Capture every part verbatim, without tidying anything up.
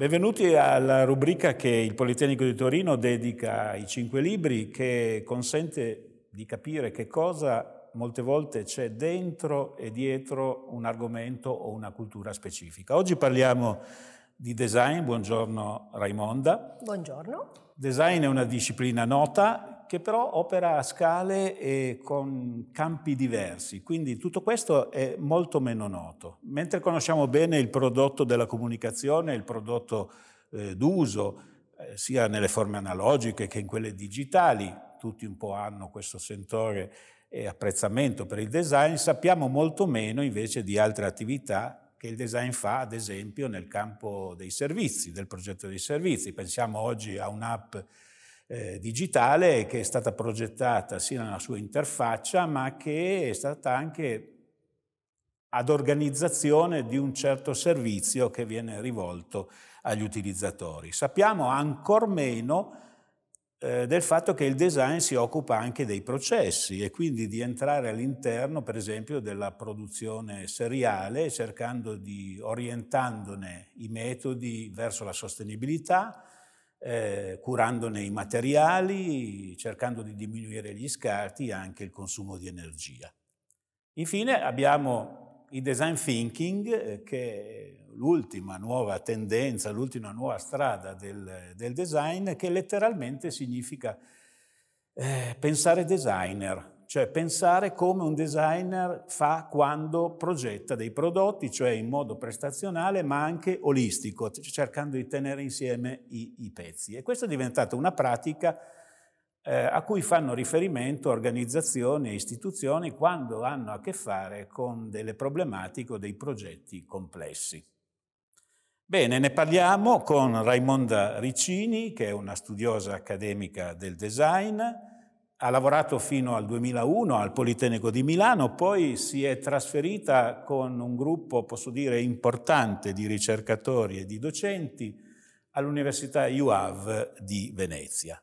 Benvenuti alla rubrica che il Politecnico di Torino dedica ai cinque libri, che consente di capire che cosa molte volte c'è dentro e dietro un argomento o una cultura specifica. Oggi parliamo di design. Buongiorno Raimonda. Buongiorno. Design è una disciplina nota che però opera a scale e con campi diversi, quindi tutto questo è molto meno noto. Mentre conosciamo bene il prodotto della comunicazione, il prodotto eh, d'uso, eh, sia nelle forme analogiche che in quelle digitali, tutti un po' hanno questo sentore e apprezzamento per il design, sappiamo molto meno invece di altre attività che il design fa, ad esempio, nel campo dei servizi, del progetto dei servizi. Pensiamo oggi a un'app eh, digitale che è stata progettata sia nella sua interfaccia, ma che è stata anche ad organizzazione di un certo servizio che viene rivolto agli utilizzatori. Sappiamo ancor meno eh, del fatto che il design si occupa anche dei processi e quindi di entrare all'interno, per esempio, della produzione seriale, cercando di orientandone i metodi verso la sostenibilità, eh, curandone i materiali, cercando di diminuire gli scarti e anche il consumo di energia. Infine abbiamo il design thinking, eh, che è l'ultima nuova tendenza, l'ultima nuova strada del, del design, che letteralmente significa eh, pensare designer, cioè pensare come un designer fa quando progetta dei prodotti, cioè in modo prestazionale ma anche olistico, cercando di tenere insieme i, i pezzi. E questa è diventata una pratica eh, a cui fanno riferimento organizzazioni e istituzioni quando hanno a che fare con delle problematiche o dei progetti complessi. Bene, ne parliamo con Raimonda Riccini, che è una studiosa accademica del design, ha lavorato fino al duemilauno al Politecnico di Milano, poi si è trasferita con un gruppo, posso dire, importante di ricercatori e di docenti all'Università U A V di Venezia.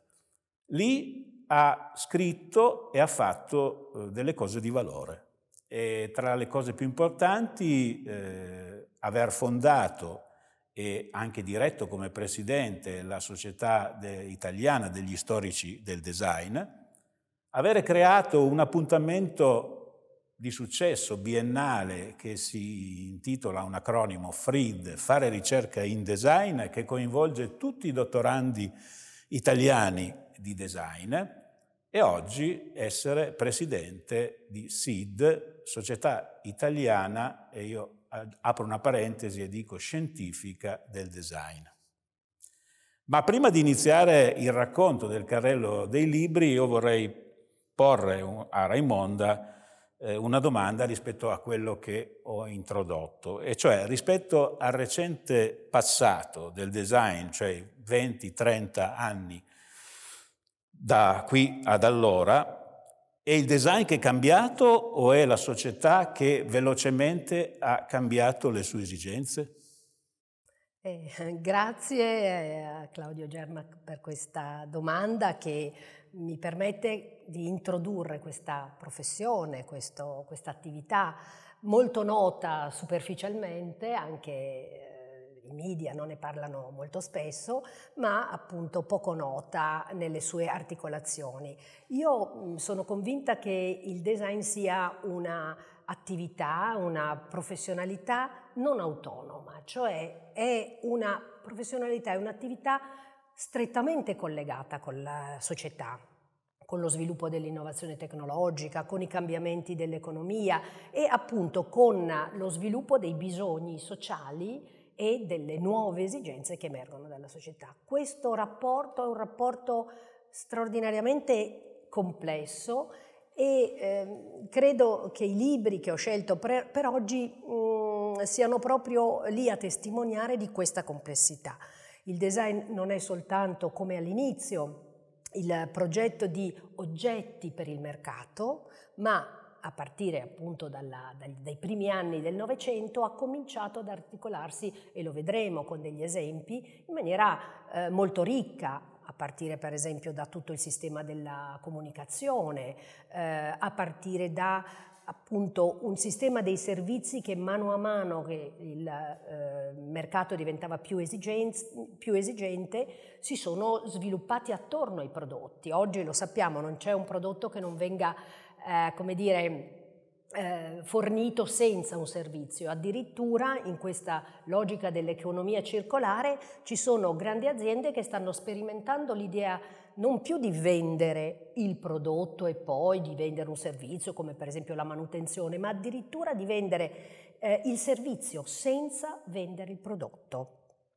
Lì ha scritto e ha fatto eh, delle cose di valore. E tra le cose più importanti, eh, aver fondato e anche diretto come presidente la Società de- Italiana degli Storici del Design, avere creato un appuntamento di successo biennale che si intitola un acronimo F R I D, Fare ricerca in design, che coinvolge tutti i dottorandi italiani di design, e oggi essere presidente di S I D, Società Italiana, e io apro una parentesi e dico scientifica del design. Ma prima di iniziare il racconto del carrello dei libri, io vorrei porre a Raimonda eh, una domanda rispetto a quello che ho introdotto, e cioè rispetto al recente passato del design, cioè venti trenta anni da qui ad allora, è il design che è cambiato o è la società che velocemente ha cambiato le sue esigenze? Eh, grazie a Claudio Germac per questa domanda che mi permette di introdurre questa professione, questa attività molto nota superficialmente, anche eh, i media non ne parlano molto spesso, ma appunto poco nota nelle sue articolazioni. Io mh, sono convinta che il design sia una attività, una professionalità non autonoma, cioè è una professionalità, è un'attività strettamente collegata con la società, con lo sviluppo dell'innovazione tecnologica, con i cambiamenti dell'economia e appunto con lo sviluppo dei bisogni sociali e delle nuove esigenze che emergono dalla società. Questo rapporto è un rapporto straordinariamente complesso e eh, credo che i libri che ho scelto per, per oggi mh, siano proprio lì a testimoniare di questa complessità. Il design non è soltanto, come all'inizio, il progetto di oggetti per il mercato, ma a partire appunto dalla, dai, dai primi anni del Novecento ha cominciato ad articolarsi, e lo vedremo con degli esempi, in maniera eh, molto ricca, a partire per esempio da tutto il sistema della comunicazione, eh, a partire da appunto un sistema dei servizi che mano a mano che il eh, mercato diventava più, esigen- più esigente si sono sviluppati attorno ai prodotti. Oggi lo sappiamo, non c'è un prodotto che non venga, eh, come dire, eh, fornito senza un servizio. Addirittura in questa logica dell'economia circolare ci sono grandi aziende che stanno sperimentando l'idea non più di vendere il prodotto e poi di vendere un servizio come per esempio la manutenzione, ma addirittura di vendere eh, il servizio senza vendere il prodotto.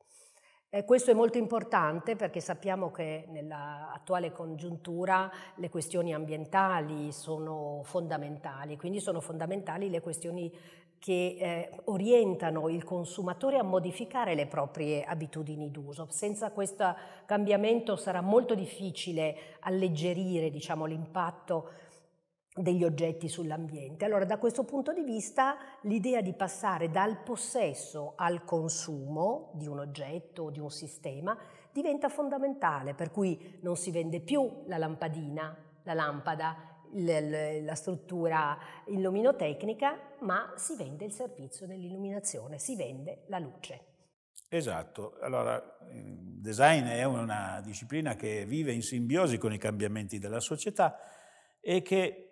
Eh, questo è molto importante perché sappiamo che nell'attuale congiuntura le questioni ambientali sono fondamentali, quindi sono fondamentali le questioni che eh, orientano il consumatore a modificare le proprie abitudini d'uso. Senza questo cambiamento sarà molto difficile alleggerire, diciamo, l'impatto degli oggetti sull'ambiente. Allora, da questo punto di vista, l'idea di passare dal possesso al consumo di un oggetto o di un sistema diventa fondamentale, per cui non si vende più la lampadina, la lampada, la struttura illuminotecnica, ma si vende il servizio dell'illuminazione, si vende la luce. Esatto, allora il design è una disciplina che vive in simbiosi con i cambiamenti della società e che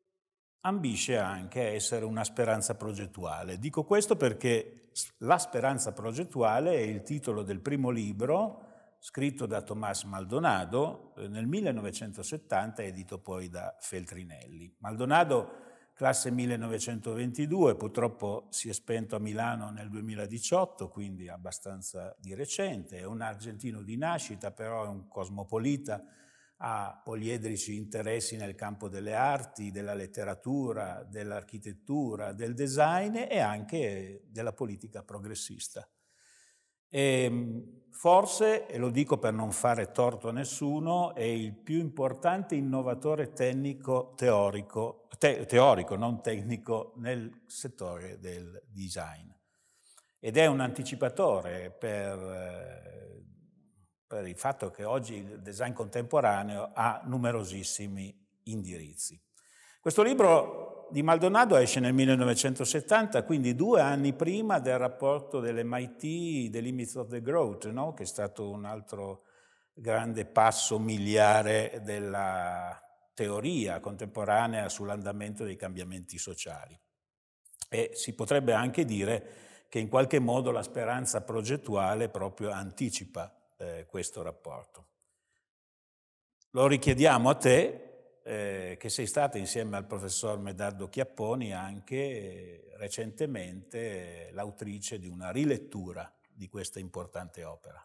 ambisce anche a essere una speranza progettuale. Dico questo perché La speranza progettuale è il titolo del primo libro scritto da Tomás Maldonado nel millenovecentosettanta, edito poi da Feltrinelli. Maldonado, classe millenovecentoventidue, purtroppo si è spento a Milano nel duemiladiciotto, quindi abbastanza di recente. È un argentino di nascita, però è un cosmopolita, ha poliedrici interessi nel campo delle arti, della letteratura, dell'architettura, del design e anche della politica progressista. E forse, e lo dico per non fare torto a nessuno, è il più importante innovatore tecnico, teorico, te, teorico, non tecnico, nel settore del design. Ed è un anticipatore per, per il fatto che oggi il design contemporaneo ha numerosissimi indirizzi. Questo libro di Maldonado esce nel millenovecentosettanta, quindi due anni prima del rapporto dell'M I T, The Limits of the Growth, no? Che è stato un altro grande passo miliare della teoria contemporanea sull'andamento dei cambiamenti sociali. E si potrebbe anche dire che in qualche modo la speranza progettuale proprio anticipa eh, questo rapporto. Lo richiediamo a te, Eh, che sei stata insieme al professor Medardo Chiapponi anche eh, recentemente eh, l'autrice di una rilettura di questa importante opera.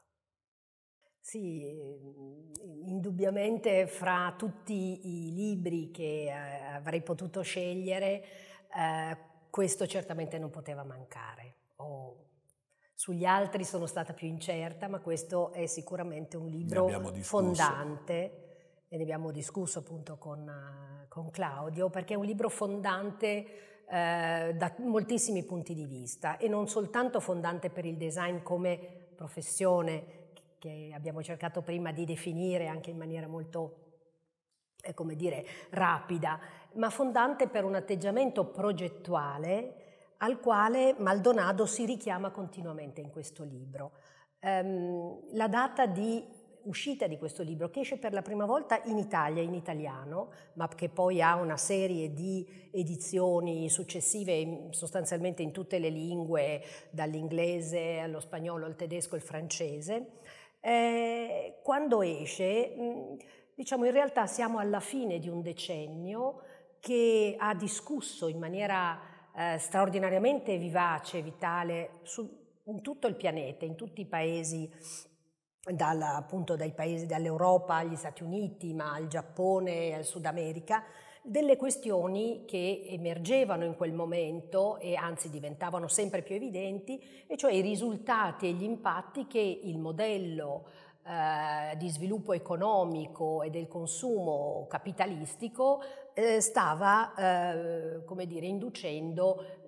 Sì, indubbiamente fra tutti i libri che eh, avrei potuto scegliere, eh, questo certamente non poteva mancare. Oh, sugli altri sono stata più incerta, ma questo è sicuramente un libro fondante. E ne abbiamo discusso appunto con, con Claudio, perché è un libro fondante eh, da moltissimi punti di vista e non soltanto fondante per il design come professione che abbiamo cercato prima di definire anche in maniera molto, eh, come dire, rapida, ma fondante per un atteggiamento progettuale al quale Maldonado si richiama continuamente in questo libro. Um, la data di uscita di questo libro, che esce per la prima volta in Italia, in italiano, ma che poi ha una serie di edizioni successive sostanzialmente in tutte le lingue, dall'inglese allo spagnolo, al tedesco, al francese. Eh, quando esce, diciamo in realtà siamo alla fine di un decennio che ha discusso in maniera eh, straordinariamente vivace e vitale su, in tutto il pianeta, in tutti i paesi, Dal, appunto dai paesi dall'Europa agli Stati Uniti, ma al Giappone e al Sud America, delle questioni che emergevano in quel momento e anzi diventavano sempre più evidenti, e cioè i risultati e gli impatti che il modello eh, di sviluppo economico e del consumo capitalistico eh, stava, eh, come dire, inducendo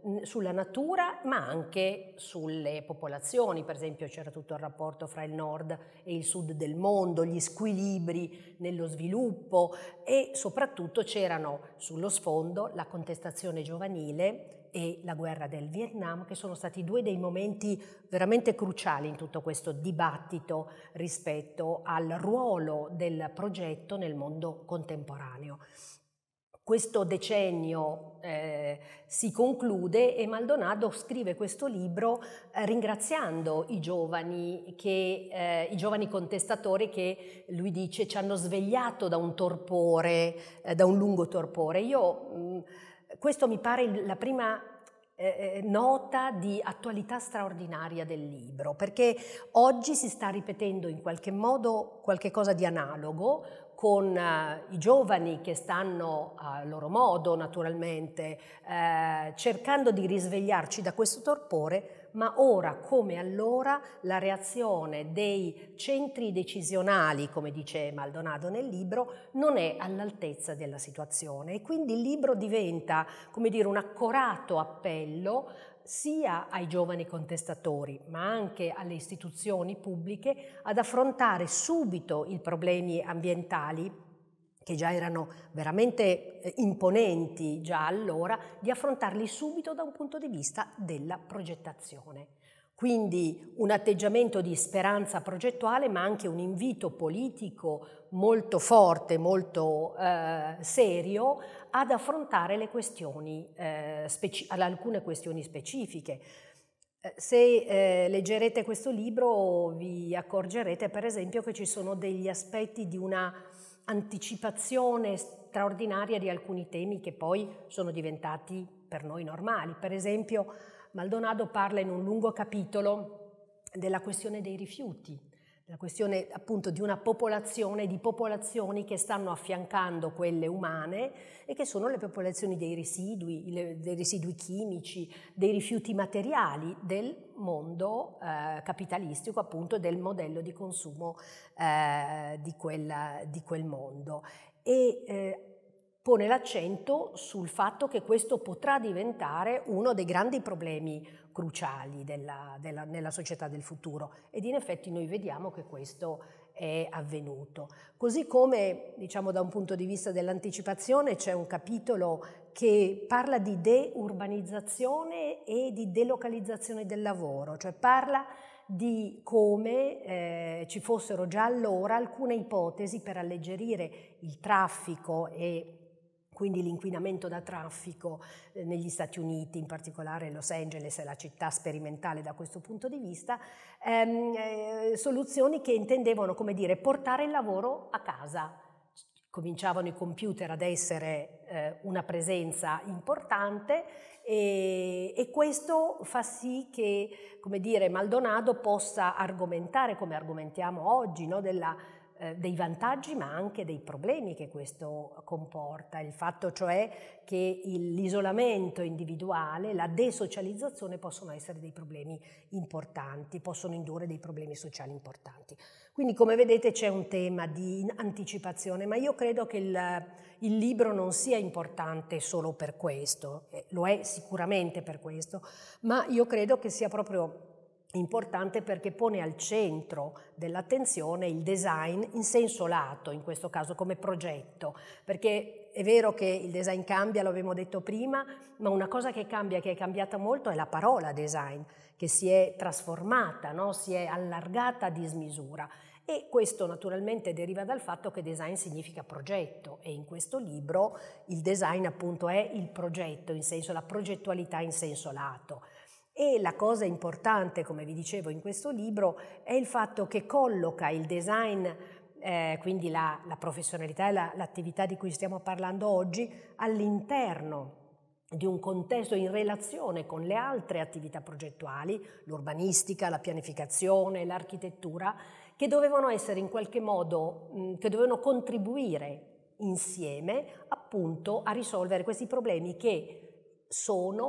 sulla natura ma anche sulle popolazioni. Per esempio c'era tutto il rapporto fra il nord e il sud del mondo, gli squilibri nello sviluppo e soprattutto c'erano sullo sfondo la contestazione giovanile e la guerra del Vietnam, che sono stati due dei momenti veramente cruciali in tutto questo dibattito rispetto al ruolo del progetto nel mondo contemporaneo. Questo decennio eh, si conclude e Maldonado scrive questo libro eh, ringraziando i giovani, che, eh, i giovani contestatori che, lui dice, ci hanno svegliato da un torpore, eh, da un lungo torpore. Io, mh, questo mi pare la prima eh, nota di attualità straordinaria del libro, perché oggi si sta ripetendo in qualche modo qualche cosa di analogo, con uh, i giovani che stanno a loro modo naturalmente eh, cercando di risvegliarci da questo torpore, ma ora come allora la reazione dei centri decisionali, come dice Maldonado nel libro, non è all'altezza della situazione e quindi il libro diventa, come dire, un accorato appello sia ai giovani contestatori ma anche alle istituzioni pubbliche ad affrontare subito i problemi ambientali, che già erano veramente imponenti già allora, di affrontarli subito da un punto di vista della progettazione. Quindi un atteggiamento di speranza progettuale ma anche un invito politico molto forte, molto eh, serio ad affrontare le questioni, eh, alcune questioni specifiche. Eh, se eh, leggerete questo libro vi accorgerete per esempio che ci sono degli aspetti di una anticipazione straordinaria di alcuni temi che poi sono diventati per noi normali. Per esempio Maldonado parla in un lungo capitolo della questione dei rifiuti, la questione appunto di una popolazione, di popolazioni che stanno affiancando quelle umane e che sono le popolazioni dei residui, le, dei residui chimici, dei rifiuti materiali del mondo eh, capitalistico, appunto del modello di consumo eh, di, quella, di quel mondo. E eh, pone l'accento sul fatto che questo potrà diventare uno dei grandi problemi cruciali della, della, nella società del futuro ed in effetti noi vediamo che questo è avvenuto. Così come, diciamo, da un punto di vista dell'anticipazione c'è un capitolo che parla di deurbanizzazione e di delocalizzazione del lavoro, cioè parla di come eh, ci fossero già allora alcune ipotesi per alleggerire il traffico e quindi l'inquinamento da traffico eh, negli Stati Uniti, in particolare Los Angeles è la città sperimentale da questo punto di vista, ehm, eh, soluzioni che intendevano, come dire, portare il lavoro a casa. Cominciavano i computer ad essere eh, una presenza importante e, e questo fa sì che, come dire, Maldonado possa argomentare, come argomentiamo oggi, no, della dei vantaggi ma anche dei problemi che questo comporta, il fatto cioè che l'isolamento individuale, la desocializzazione possono essere dei problemi importanti, possono indurre dei problemi sociali importanti. Quindi come vedete c'è un tema di anticipazione, ma io credo che il, il libro non sia importante solo per questo, eh, lo è sicuramente per questo, ma io credo che sia proprio importante perché pone al centro dell'attenzione il design in senso lato, in questo caso come progetto, perché è vero che il design cambia, lo abbiamo detto prima, ma una cosa che cambia, che è cambiata molto, è la parola design, che si è trasformata, no? Si è allargata a dismisura. E questo naturalmente deriva dal fatto che design significa progetto e in questo libro il design appunto è il progetto, in senso la progettualità in senso lato. E la cosa importante, come vi dicevo in questo libro, è il fatto che colloca il design, eh, quindi la, la professionalità e la, l'attività di cui stiamo parlando oggi, all'interno di un contesto in relazione con le altre attività progettuali, l'urbanistica, la pianificazione, l'architettura, che dovevano essere in qualche modo, mh, che dovevano contribuire insieme appunto a risolvere questi problemi che sono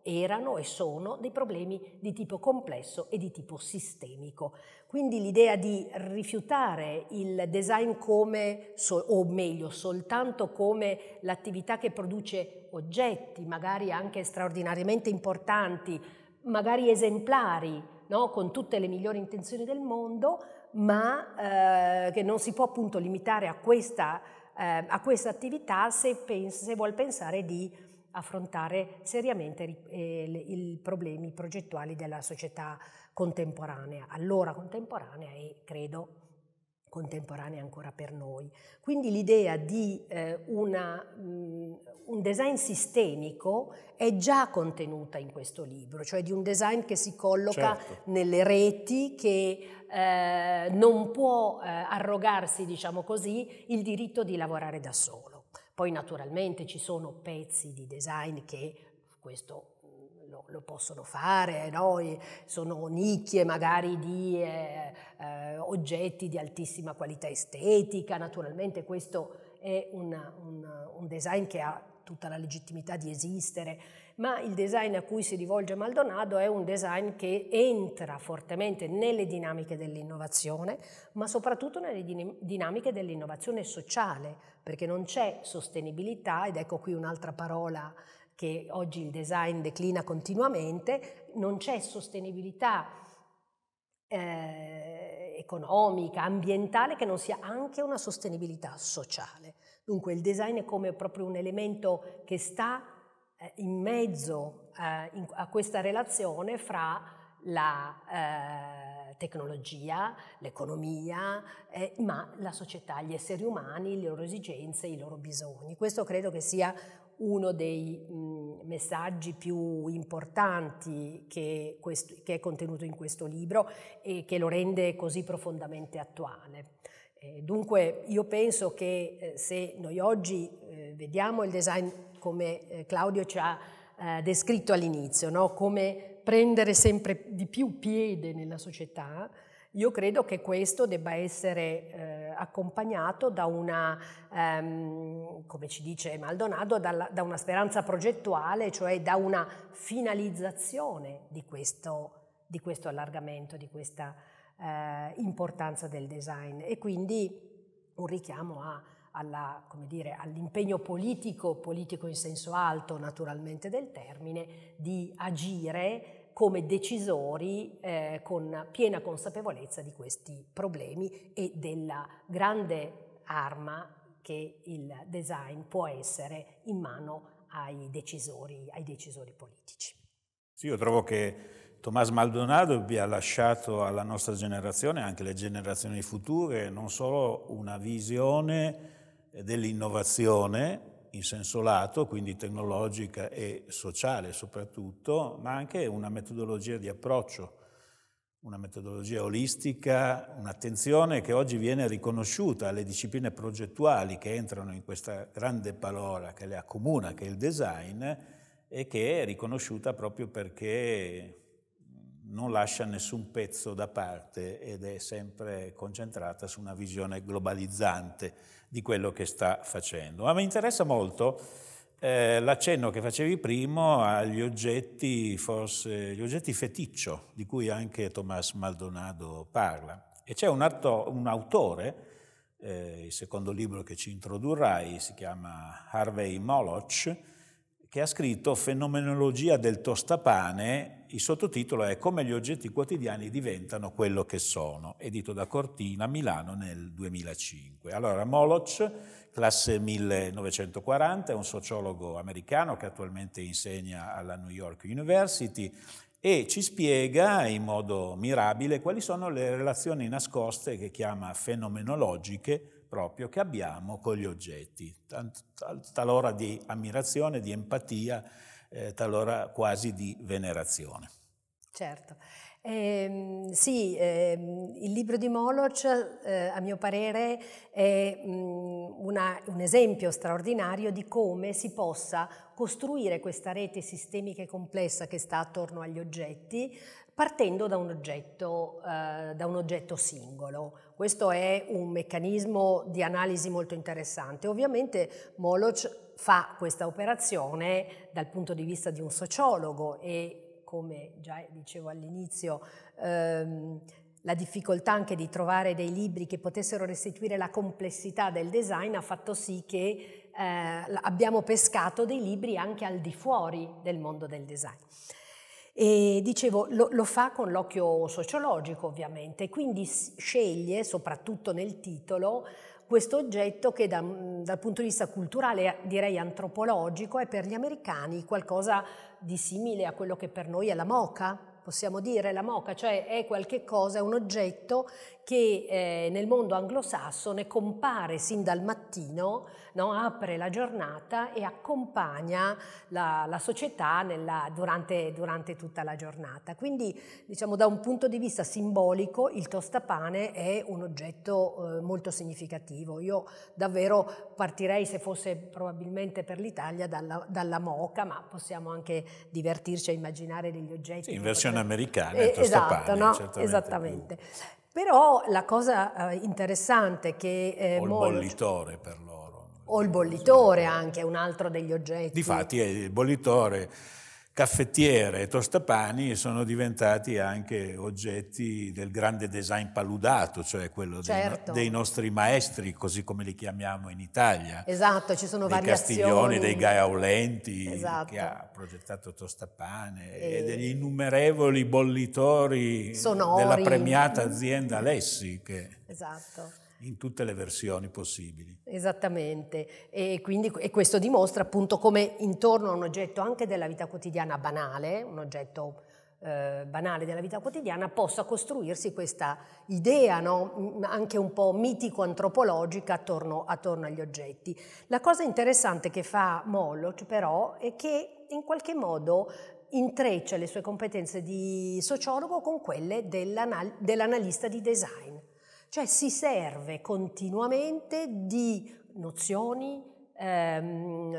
erano e sono dei problemi di tipo complesso e di tipo sistemico. Quindi l'idea di rifiutare il design come, o meglio, soltanto come l'attività che produce oggetti, magari anche straordinariamente importanti, magari esemplari, no? Con tutte le migliori intenzioni del mondo, ma eh, che non si può appunto limitare a questa, eh, a questa attività se, pensa, se vuol pensare di affrontare seriamente i problemi progettuali della società contemporanea, allora contemporanea e credo contemporanea ancora per noi. Quindi l'idea di eh, una, mh, un design sistemico è già contenuta in questo libro, cioè di un design che si colloca certo. nelle reti, che eh, non può eh, arrogarsi, diciamo così, il diritto di lavorare da solo. Poi naturalmente ci sono pezzi di design che questo lo, lo possono fare, no? Sono nicchie magari di eh, eh, oggetti di altissima qualità estetica, naturalmente questo è una, una, un design che ha tutta la legittimità di esistere, ma il design a cui si rivolge Maldonado è un design che entra fortemente nelle dinamiche dell'innovazione, ma soprattutto nelle dinamiche dell'innovazione sociale, perché non c'è sostenibilità, ed ecco qui un'altra parola che oggi il design declina continuamente, non c'è sostenibilità eh, economica, ambientale, che non sia anche una sostenibilità sociale. Dunque il design è come proprio un elemento che sta eh, in mezzo eh, in, a questa relazione fra la eh, tecnologia, l'economia, eh, ma la società, gli esseri umani, le loro esigenze, i loro bisogni. Questo credo che sia uno dei mh, messaggi più importanti che, questo, che è contenuto in questo libro e che lo rende così profondamente attuale. Eh, dunque io penso che eh, se noi oggi eh, vediamo il design come eh, Claudio ci ha eh, descritto all'inizio, no? Come prendere sempre di più piede nella società, io credo che questo debba essere eh, accompagnato da una, ehm, come ci dice Maldonado, da, da una speranza progettuale, cioè da una finalizzazione di questo, di questo allargamento, di questa eh, importanza del design, e quindi un richiamo a, alla, come dire, all'impegno politico, politico in senso alto naturalmente del termine, di agire come decisori eh, con piena consapevolezza di questi problemi e della grande arma che il design può essere in mano ai decisori, ai decisori politici. Sì, io trovo che Tomás Maldonado abbia lasciato alla nostra generazione, anche le generazioni future, non solo una visione dell'innovazione in senso lato, quindi tecnologica e sociale soprattutto, ma anche una metodologia di approccio, una metodologia olistica, un'attenzione che oggi viene riconosciuta alle discipline progettuali che entrano in questa grande parola che le accomuna, che è il design, e che è riconosciuta proprio perché non lascia nessun pezzo da parte ed è sempre concentrata su una visione globalizzante di quello che sta facendo. Ma mi interessa molto eh, l'accenno che facevi prima agli oggetti, forse gli oggetti feticcio, di cui anche Tomás Maldonado parla. E c'è un, un autore, eh, il secondo libro che ci introdurrai, si chiama Harvey Moloch, che ha scritto Fenomenologia del tostapane. Il sottotitolo è Come gli oggetti quotidiani diventano quello che sono, edito da Cortina, Milano nel duemilacinque. Allora, Moloch, classe millenovecentoquaranta, è un sociologo americano che attualmente insegna alla New York University e ci spiega in modo mirabile quali sono le relazioni nascoste, che chiama fenomenologiche, proprio, che abbiamo con gli oggetti, talora di ammirazione, di empatia, eh, talora quasi di venerazione. Certo. Eh, sì, eh, il libro di Moloch, eh, a mio parere, è mh, una, un esempio straordinario di come si possa costruire questa rete sistemica e complessa che sta attorno agli oggetti, partendo da un oggetto, eh, da un oggetto singolo. Questo è un meccanismo di analisi molto interessante. Ovviamente Moloch fa questa operazione dal punto di vista di un sociologo e, come già dicevo all'inizio, ehm, la difficoltà anche di trovare dei libri che potessero restituire la complessità del design ha fatto sì che eh, abbiamo pescato dei libri anche al di fuori del mondo del design. E dicevo, lo, lo fa con l'occhio sociologico ovviamente, quindi sceglie, soprattutto nel titolo, questo oggetto che da, dal punto di vista culturale, direi antropologico, è per gli americani qualcosa di simile a quello che per noi è la moka. Possiamo dire la moka, cioè è qualche cosa, è un oggetto che eh, nel mondo anglosassone compare sin dal mattino, no? Apre la giornata e accompagna la, la società nella, durante, durante tutta la giornata. Quindi, diciamo, da un punto di vista simbolico il tostapane è un oggetto eh, molto significativo. Io davvero partirei, se fosse probabilmente per l'Italia, dalla, dalla moka, ma possiamo anche divertirci a immaginare degli oggetti. Sì, in versione americana, eh, il tostapane. Esatto, no? Certamente Esattamente. Più. Però la cosa eh, interessante che... Eh, o il molto... bollitore per loro. O il bollitore anche, è un altro degli oggetti. Difatti il bollitore, caffettiere e tostapani sono diventati anche oggetti del grande design paludato, cioè quello certo. dei, dei nostri maestri, così come li chiamiamo in Italia. Esatto, ci sono dei variazioni. Castiglioni, dei Gaiaulenti, esatto. che ha progettato tostapane, e, e degli innumerevoli bollitori sonori. Della premiata azienda Lessi, che esatto. in tutte le versioni possibili. Esattamente, e, quindi, e questo dimostra appunto come intorno a un oggetto anche della vita quotidiana banale, un oggetto eh, banale della vita quotidiana, possa costruirsi questa idea, no? Anche un po' mitico-antropologica attorno, attorno agli oggetti. La cosa interessante che fa Moloch però è che in qualche modo intreccia le sue competenze di sociologo con quelle dell'anal- dell'analista di design. Cioè si serve continuamente di nozioni, ehm,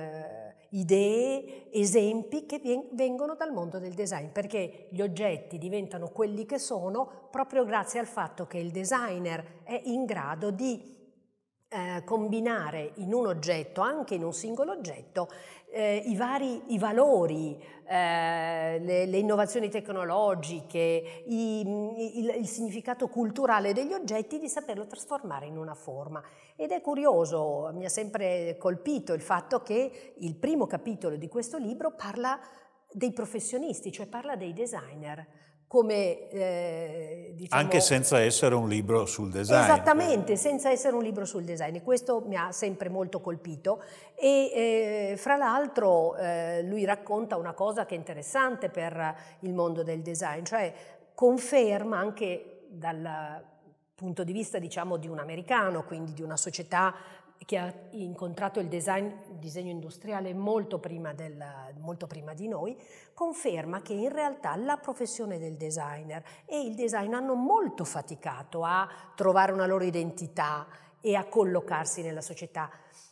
idee, esempi che vengono dal mondo del design, perché gli oggetti diventano quelli che sono proprio grazie al fatto che il designer è in grado di eh, combinare in un oggetto, anche in un singolo oggetto, eh, i vari i valori, eh, le, le innovazioni tecnologiche, i, il, il significato culturale degli oggetti, di saperlo trasformare in una forma. Ed è curioso, mi ha sempre colpito il fatto che il primo capitolo di questo libro parla dei professionisti, cioè parla dei designer. Come, eh, diciamo, anche senza essere un libro sul design. Esattamente, senza essere un libro sul design. Questo mi ha sempre molto colpito e eh, fra l'altro eh, lui racconta una cosa che è interessante per il mondo del design, cioè conferma anche dal punto di vista, diciamo, di un americano, quindi di una società che ha incontrato il design, il disegno industriale molto prima, del, molto prima di noi, conferma che in realtà la professione del designer e il design hanno molto faticato a trovare una loro identità e a collocarsi nella società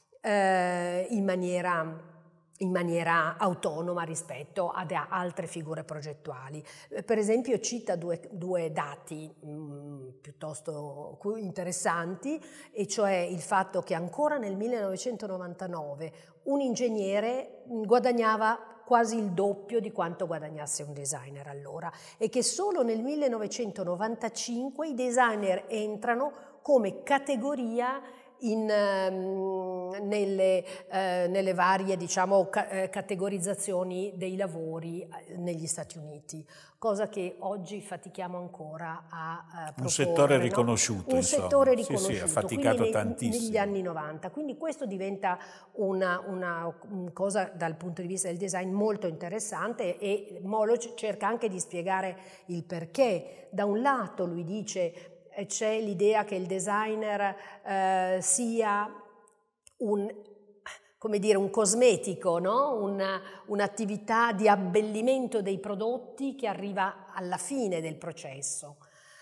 eh, in maniera... in maniera autonoma rispetto ad altre figure progettuali. Per esempio cita due, due dati mh, piuttosto interessanti, e cioè il fatto che ancora nel millenovecentonovantanove un ingegnere guadagnava quasi il doppio di quanto guadagnasse un designer allora, e che solo nel millenovecentonovantacinque i designer entrano come categoria In, um, nelle, uh, nelle varie, diciamo, ca- categorizzazioni dei lavori negli Stati Uniti, cosa che oggi fatichiamo ancora a uh, proporre. Un settore riconosciuto, no? Un insomma. settore riconosciuto, sì, sì, ha faticato nei, tantissimo. negli anni novanta, quindi questo diventa una, una cosa dal punto di vista del design molto interessante, e Moloch cerca anche di spiegare il perché. Da un lato lui dice c'è l'idea che il designer eh, sia un, come dire, un cosmetico, no? un, un'attività di abbellimento dei prodotti che arriva alla fine del processo.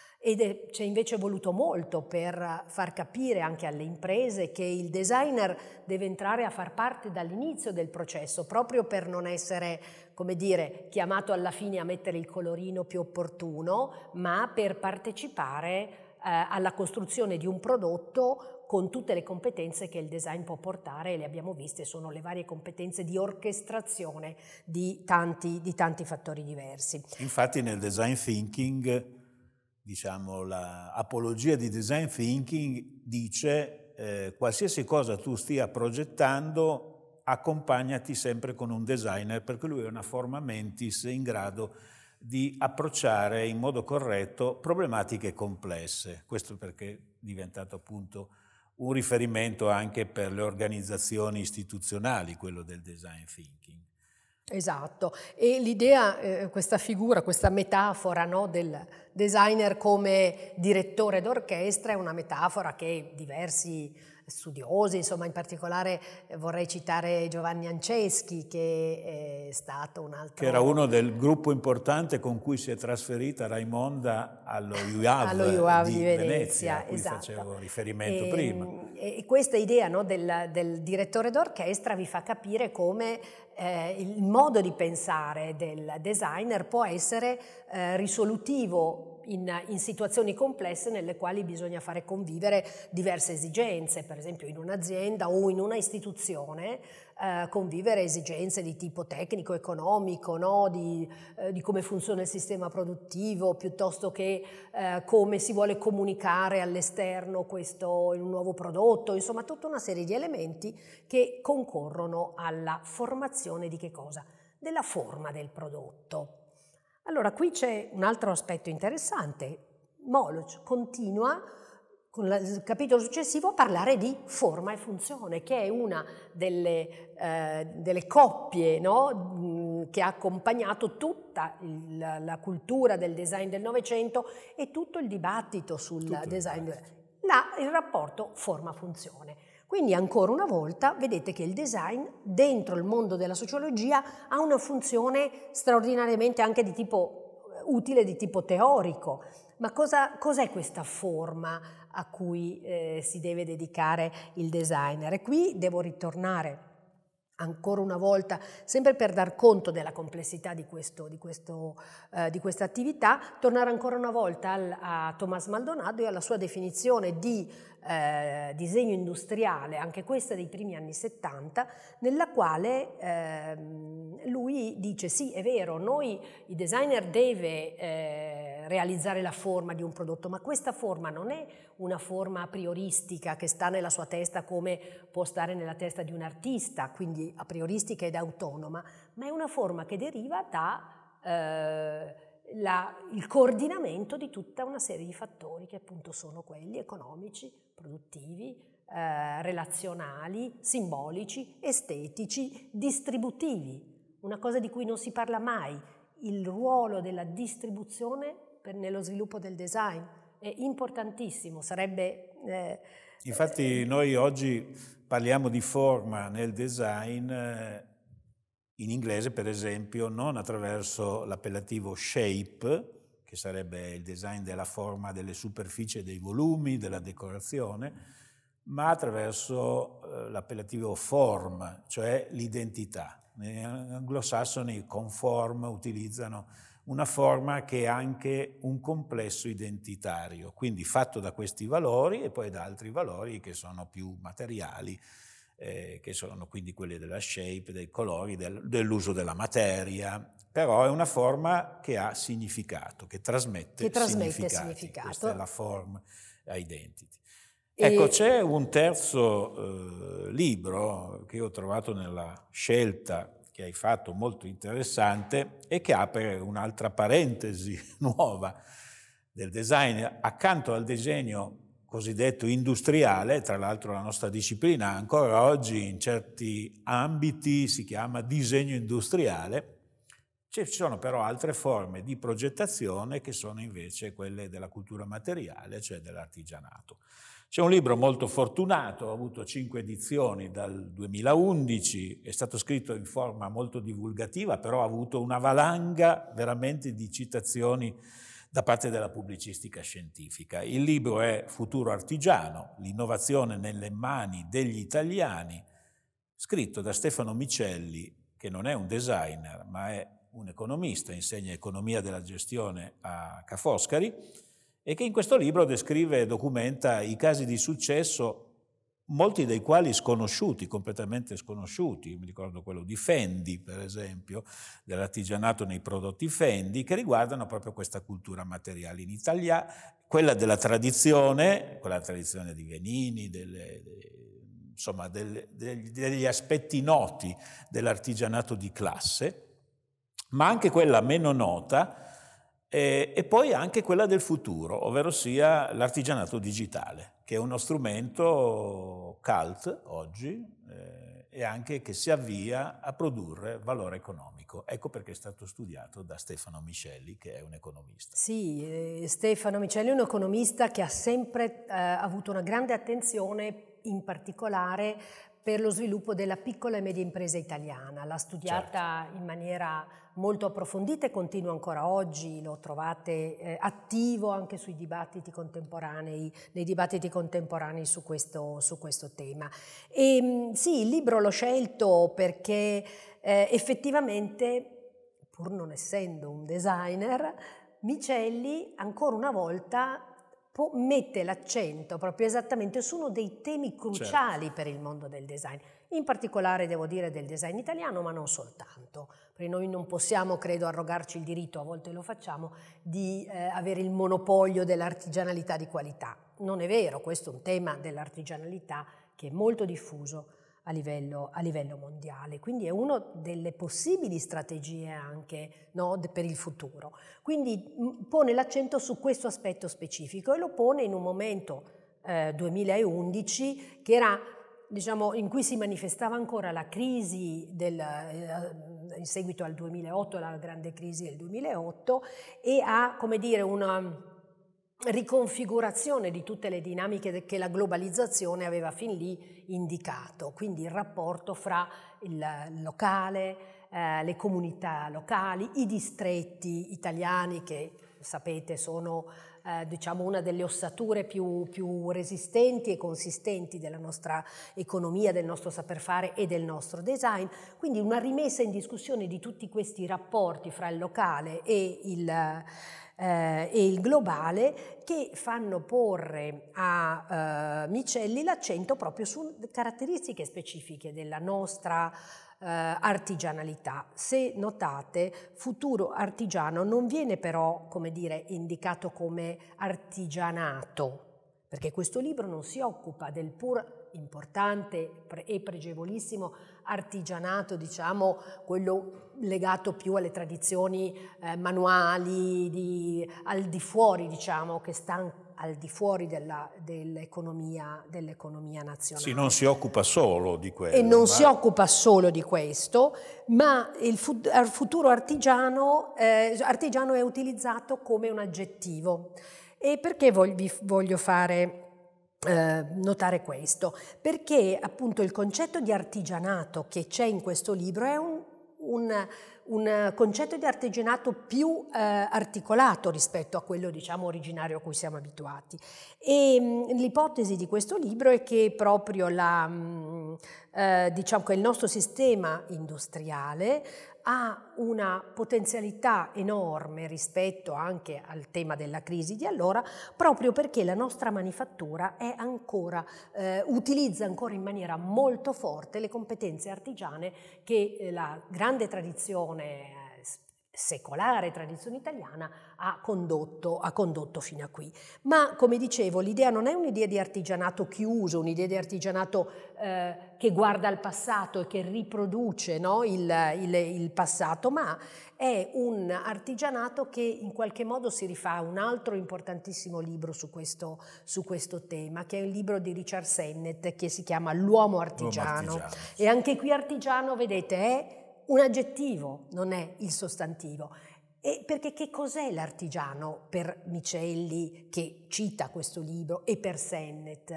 Ed c'è invece voluto molto per far capire anche alle imprese che il designer deve entrare a far parte dall'inizio del processo, proprio per non essere, come dire, chiamato alla fine a mettere il colorino più opportuno, ma per partecipare alla costruzione di un prodotto con tutte le competenze che il design può portare, e le abbiamo viste, sono le varie competenze di orchestrazione di tanti, di tanti fattori diversi. Infatti nel design thinking, diciamo, l'apologia di design thinking dice eh, qualsiasi cosa tu stia progettando, accompagnati sempre con un designer, perché lui è una forma mentis in grado di approcciare in modo corretto problematiche complesse. Questo perché è diventato appunto un riferimento anche per le organizzazioni istituzionali, quello del design thinking. Esatto, e l'idea, eh, questa figura, questa metafora, no, del designer come direttore d'orchestra è una metafora che diversi studiosi, insomma in particolare eh, vorrei citare Giovanni Anceschi, che è stato un altro... Che era uno del gruppo importante con cui si è trasferita Raimonda allo U A V, allo U A V di, di Venezia, Venezia, a cui esatto. facevo riferimento e, prima. E questa idea, no, del, del direttore d'orchestra vi fa capire come eh, il modo di pensare del designer può essere eh, risolutivo In, in situazioni complesse nelle quali bisogna fare convivere diverse esigenze, per esempio in un'azienda o in una istituzione, eh, convivere esigenze di tipo tecnico, economico, no? di, eh, di come funziona il sistema produttivo, piuttosto che eh, come si vuole comunicare all'esterno questo in un nuovo prodotto, insomma tutta una serie di elementi che concorrono alla formazione di che cosa? Della forma del prodotto. Allora, qui c'è un altro aspetto interessante. Moloch continua, con il capitolo successivo, a parlare di forma e funzione, che è una delle, eh, delle coppie, no, che ha accompagnato tutta il, la cultura del design del Novecento e tutto il dibattito sul tutto design, il, la, il rapporto forma-funzione. Quindi ancora una volta vedete che il design dentro il mondo della sociologia ha una funzione straordinariamente anche di tipo utile, di tipo teorico. Ma cosa, cos'è questa forma a cui eh, si deve dedicare il designer? E qui devo ritornare ancora una volta, sempre per dar conto della complessità di, questo, di, questo, eh, di questa attività, tornare ancora una volta al, a Tomás Maldonado e alla sua definizione di eh, disegno industriale, anche questa dei primi anni settanta, nella quale eh, lui dice sì, è vero, noi, il designer deve eh, realizzare la forma di un prodotto, ma questa forma non è una forma a prioristica che sta nella sua testa come può stare nella testa di un artista, quindi a prioristica ed autonoma, ma è una forma che deriva da eh, la, il coordinamento di tutta una serie di fattori che appunto sono quelli economici, produttivi, eh, relazionali, simbolici, estetici, distributivi. Una cosa di cui non si parla mai, il ruolo della distribuzione per, nello sviluppo del design è importantissimo, sarebbe... Eh, Infatti noi oggi parliamo di forma nel design eh, in inglese, per esempio, non attraverso l'appellativo shape, che sarebbe il design della forma delle superfici e dei volumi, della decorazione, ma attraverso eh, l'appellativo form, cioè l'identità. Gli anglosassoni con form utilizzano una forma che è anche un complesso identitario, quindi fatto da questi valori e poi da altri valori che sono più materiali, eh, che sono quindi quelli della shape, dei colori, del, dell'uso della materia, però è una forma che ha significato, che trasmette, che trasmette significati. significato. Questa è la form identity. E... Ecco, c'è un terzo eh, libro che io ho trovato nella scelta che hai fatto molto interessante e che apre un'altra parentesi nuova del design. Accanto al disegno cosiddetto industriale, tra l'altro la nostra disciplina ancora oggi in certi ambiti si chiama disegno industriale, ci sono però altre forme di progettazione che sono invece quelle della cultura materiale, cioè dell'artigianato. C'è un libro molto fortunato, ha avuto cinque edizioni dal duemilaundici, è stato scritto in forma molto divulgativa, però ha avuto una valanga veramente di citazioni da parte della pubblicistica scientifica. Il libro è Futuro artigiano, l'innovazione nelle mani degli italiani, scritto da Stefano Micelli, che non è un designer, ma è un economista, insegna economia della gestione a Ca' Foscari, e che in questo libro descrive e documenta i casi di successo, molti dei quali sconosciuti, completamente sconosciuti. Mi ricordo quello di Fendi, per esempio, dell'artigianato nei prodotti Fendi, che riguardano proprio questa cultura materiale in Italia, quella della tradizione, quella tradizione di Venini, delle, insomma delle, degli aspetti noti dell'artigianato di classe, ma anche quella meno nota, E, e poi anche quella del futuro, ovvero sia l'artigianato digitale, che è uno strumento cult oggi eh, e anche che si avvia a produrre valore economico. Ecco perché è stato studiato da Stefano Micelli, che è un economista. Sì, eh, Stefano Micelli è un economista che ha sempre eh, avuto una grande attenzione, in particolare per lo sviluppo della piccola e media impresa italiana. L'ha studiata certo. in maniera molto approfondita e continua ancora oggi, lo trovate eh, attivo anche sui dibattiti contemporanei, nei dibattiti contemporanei su questo, su questo tema. E sì, il libro l'ho scelto perché eh, effettivamente, pur non essendo un designer, Micelli ancora una volta mette l'accento proprio esattamente su uno dei temi cruciali certo. per il mondo del design, in particolare devo dire del design italiano, ma non soltanto, perché noi non possiamo, credo, arrogarci il diritto, a volte lo facciamo, di eh, avere il monopolio dell'artigianalità di qualità. Non è vero, questo è un tema dell'artigianalità che è molto diffuso a livello, a livello mondiale, quindi è una delle possibili strategie anche no, per il futuro. Quindi pone l'accento su questo aspetto specifico e lo pone in un momento eh, duemilaundici che era, diciamo, in cui si manifestava ancora la crisi del, eh, in seguito al duemilaotto, alla grande crisi del duemilaotto, e ha, come dire, una riconfigurazione di tutte le dinamiche che la globalizzazione aveva fin lì indicato, quindi il rapporto fra il locale, eh, le comunità locali, i distretti italiani che sapete sono eh, diciamo una delle ossature più, più resistenti e consistenti della nostra economia, del nostro saper fare e del nostro design, quindi una rimessa in discussione di tutti questi rapporti fra il locale e il Eh, e il globale che fanno porre a eh, Micelli l'accento proprio su caratteristiche specifiche della nostra eh, artigianalità. Se notate, futuro artigiano non viene però, come dire, indicato come artigianato, perché questo libro non si occupa del pur importante e pregevolissimo artigianato, diciamo, quello legato più alle tradizioni eh, manuali, di, al di fuori, diciamo, che sta al di fuori della, dell'economia, dell'economia nazionale. Sì, non si occupa solo di quello. E non ma... si occupa solo di questo, ma il futuro artigiano, eh, artigiano è utilizzato come un aggettivo. E perché vi voglio fare eh, notare questo? Perché appunto il concetto di artigianato che c'è in questo libro è un, un, un concetto di artigianato più eh, articolato rispetto a quello, diciamo, originario a cui siamo abituati. E mh, l'ipotesi di questo libro è che proprio la, mh, eh, diciamo che il nostro sistema industriale ha una potenzialità enorme rispetto anche al tema della crisi di allora, proprio perché la nostra manifattura è ancora, eh, utilizza ancora in maniera molto forte le competenze artigiane che eh, la grande tradizione eh, secolare tradizione italiana ha condotto, ha condotto fino a qui. Ma, come dicevo, l'idea non è un'idea di artigianato chiuso, un'idea di artigianato eh, che guarda al passato e che riproduce, no, il, il, il passato, ma è un artigianato che in qualche modo si rifà a un altro importantissimo libro su questo, su questo tema, che è il libro di Richard Sennett che si chiama L'uomo artigiano. L'uomo artigiano. E anche qui artigiano, vedete, è un aggettivo, non è il sostantivo. E perché che cos'è l'artigiano per Micelli, che cita questo libro, e per Sennett?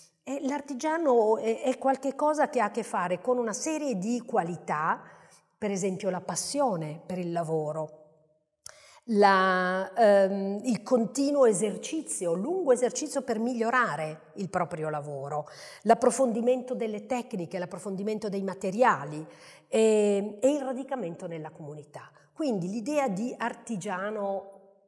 E l'artigiano è, è qualche cosa che ha a che fare con una serie di qualità, per esempio la passione per il lavoro, la, ehm, il continuo esercizio, lungo esercizio per migliorare il proprio lavoro, l'approfondimento delle tecniche, l'approfondimento dei materiali e, e il radicamento nella comunità. Quindi l'idea di artigiano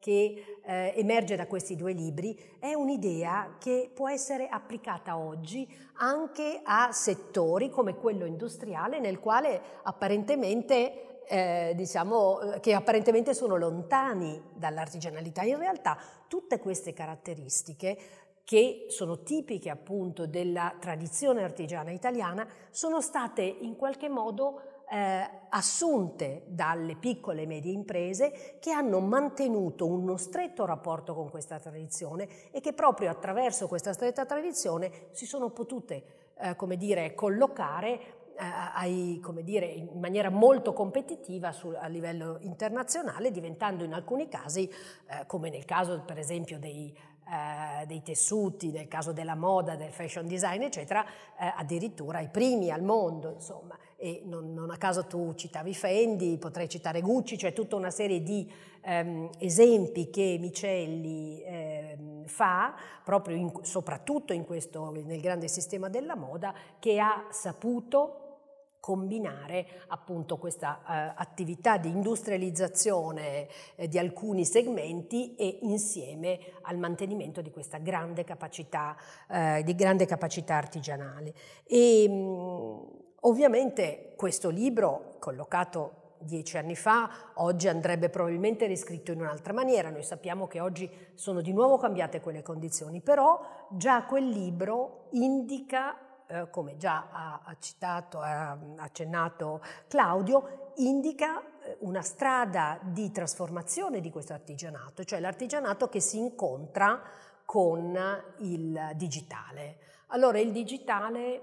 che eh, emerge da questi due libri è un'idea che può essere applicata oggi anche a settori come quello industriale, nel quale apparentemente, eh, diciamo, che apparentemente sono lontani dall'artigianalità. In realtà tutte queste caratteristiche, che sono tipiche appunto della tradizione artigiana italiana, sono state in qualche modo Eh, assunte dalle piccole e medie imprese, che hanno mantenuto uno stretto rapporto con questa tradizione e che proprio attraverso questa stretta tradizione si sono potute, eh, come dire, collocare eh, ai, come dire, in maniera molto competitiva su, a livello internazionale, diventando in alcuni casi, eh, come nel caso per esempio dei Eh, dei tessuti, nel caso della moda, del fashion design, eccetera, eh, addirittura i primi al mondo, insomma. E non, non a caso tu citavi Fendi, potrei citare Gucci, cioè tutta una serie di ehm, esempi che Micelli ehm, fa, proprio in, soprattutto in questo, nel grande sistema della moda, che ha saputo combinare appunto questa eh, attività di industrializzazione eh, di alcuni segmenti e insieme al mantenimento di questa grande capacità, eh, di grande capacità artigianale. E mh, ovviamente questo libro, collocato dieci anni fa, oggi andrebbe probabilmente riscritto in un'altra maniera. Noi sappiamo che oggi sono di nuovo cambiate quelle condizioni, però già quel libro indica, Eh, come già ha, ha citato, ha accennato Claudio, indica una strada di trasformazione di questo artigianato, cioè l'artigianato che si incontra con il digitale. Allora il digitale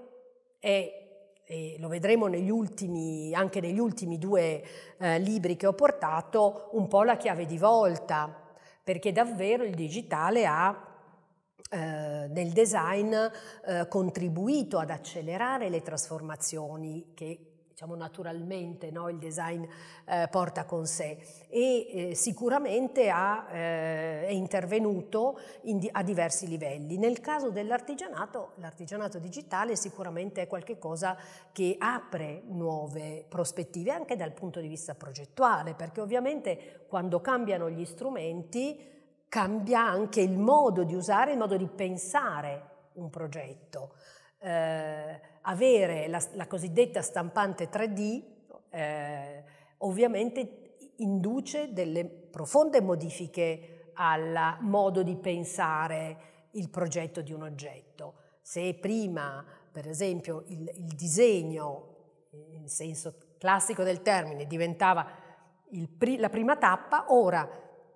è, e lo vedremo negli ultimi, anche negli ultimi due eh, libri che ho portato, un po' la chiave di volta, perché davvero il digitale ha Eh, nel design eh, contribuito ad accelerare le trasformazioni che, diciamo, naturalmente, no, il design eh, porta con sé, e eh, sicuramente ha, eh, è intervenuto in di, a diversi livelli. Nel caso dell'artigianato, l'artigianato digitale sicuramente è qualcosa che apre nuove prospettive anche dal punto di vista progettuale, perché ovviamente quando cambiano gli strumenti cambia anche il modo di usare, il modo di pensare un progetto. Eh, avere la, la cosiddetta stampante tre D eh, ovviamente induce delle profonde modifiche al modo di pensare il progetto di un oggetto. Se prima, per esempio, il, il disegno, in senso classico del termine, diventava il, la prima tappa, ora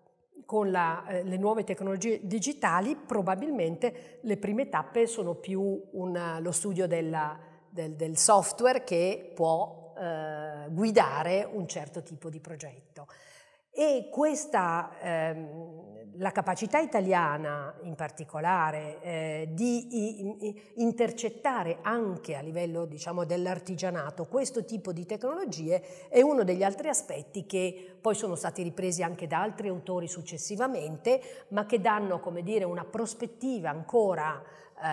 con la, eh, le nuove tecnologie digitali probabilmente le prime tappe sono più una, lo studio della, del, del software che può eh, guidare un certo tipo di progetto. E questa, ehm, la capacità italiana in particolare eh, di i, i, intercettare anche a livello, diciamo, dell'artigianato questo tipo di tecnologie è uno degli altri aspetti che poi sono stati ripresi anche da altri autori successivamente, ma che danno, come dire, una prospettiva ancora eh,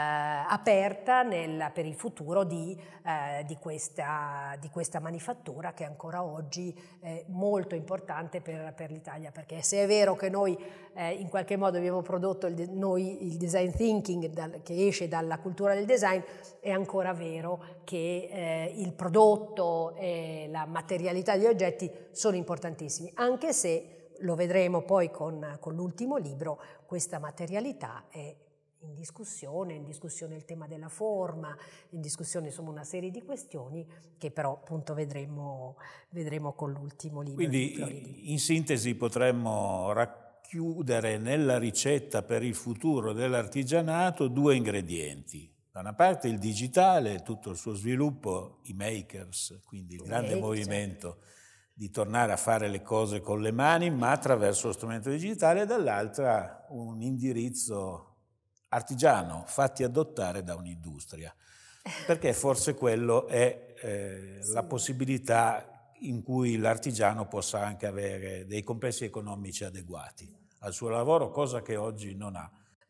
aperta nel, per il futuro di, eh, di, questa, di questa manifattura, che ancora oggi è molto importante per, per l'Italia, perché se è vero che noi eh, in qualche modo abbiamo prodotto il, noi il design thinking dal, che esce dalla cultura del design, è ancora vero che eh, il prodotto e la materialità degli oggetti sono importantissimi, anche se lo vedremo poi con, con l'ultimo libro, questa materialità è in discussione, in discussione il tema della forma, in discussione insomma una serie di questioni che però appunto vedremo, vedremo con l'ultimo libro. Quindi in sintesi potremmo racchiudere nella ricetta per il futuro dell'artigianato due ingredienti. Da una parte il digitale, tutto il suo sviluppo, i makers, quindi il grande Make, movimento certo. di tornare a fare le cose con le mani, ma attraverso lo strumento digitale, e dall'altra un indirizzo artigiano, fatti adottare da un'industria, perché forse quello è eh, sì. la possibilità in cui l'artigiano possa anche avere dei compensi economici adeguati al suo lavoro, cosa che oggi non ha.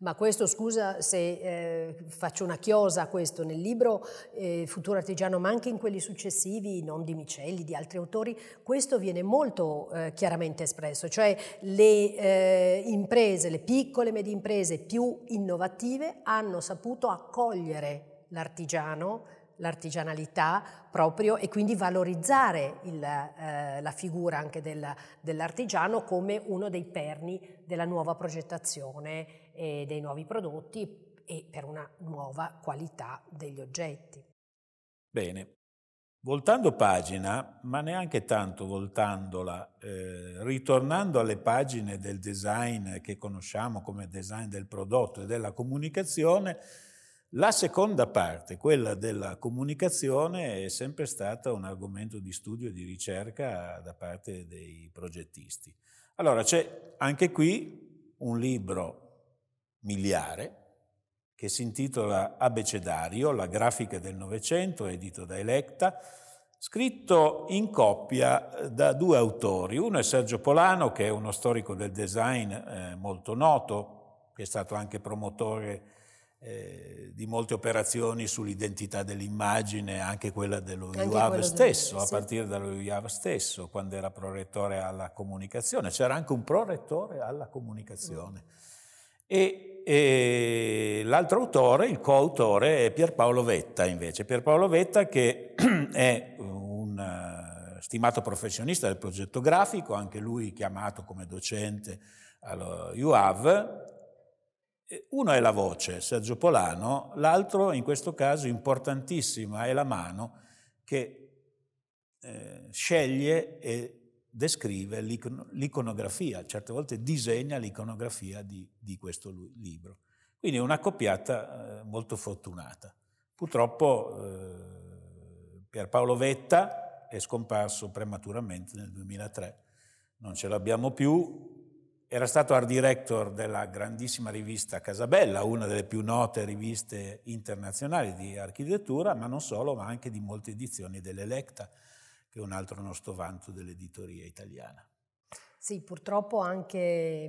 Ma questo, scusa se eh, faccio una chiosa a questo, nel libro eh, Futuro Artigiano, ma anche in quelli successivi, non di Micelli, di altri autori, questo viene molto eh, chiaramente espresso, cioè le eh, imprese, le piccole e medie imprese più innovative hanno saputo accogliere l'artigiano, l'artigianalità proprio, e quindi valorizzare il, eh, la figura anche del, dell'artigiano come uno dei perni della nuova progettazione e dei nuovi prodotti e per una nuova qualità degli oggetti. Bene, voltando pagina, ma neanche tanto voltandola, eh, ritornando alle pagine del design che conosciamo come design del prodotto e della comunicazione, la seconda parte, quella della comunicazione, è sempre stata un argomento di studio e di ricerca da parte dei progettisti. Allora c'è anche qui un libro miliare che si intitola Abecedario, la grafica del Novecento, edito da Electa, scritto in coppia da due autori. Uno è Sergio Polano, che è uno storico del design eh, molto noto, che è stato anche promotore Eh, di molte operazioni sull'identità dell'immagine, anche quella dello U A V stesso, del... a partire dallo U A V stesso, quando era prorettore alla comunicazione. C'era anche un prorettore alla comunicazione. Mm. E, e l'altro autore, il coautore, è Pierpaolo Vetta, invece. Pierpaolo Vetta, che è un uh, stimato professionista del progetto grafico, anche lui chiamato come docente allo U A V. Uno è la voce, Sergio Polano, l'altro in questo caso importantissima è la mano che eh, sceglie e descrive l'iconografia, certe volte disegna l'iconografia di, di questo libro. Quindi una coppiata eh, molto fortunata. Purtroppo eh, Pierpaolo Vetta è scomparso prematuramente nel duemilatré, non ce l'abbiamo più. Era stato art director della grandissima rivista Casabella, una delle più note riviste internazionali di architettura, ma non solo, ma anche di molte edizioni dell'Electa, che è un altro nostro vanto dell'editoria italiana. Sì, purtroppo anche,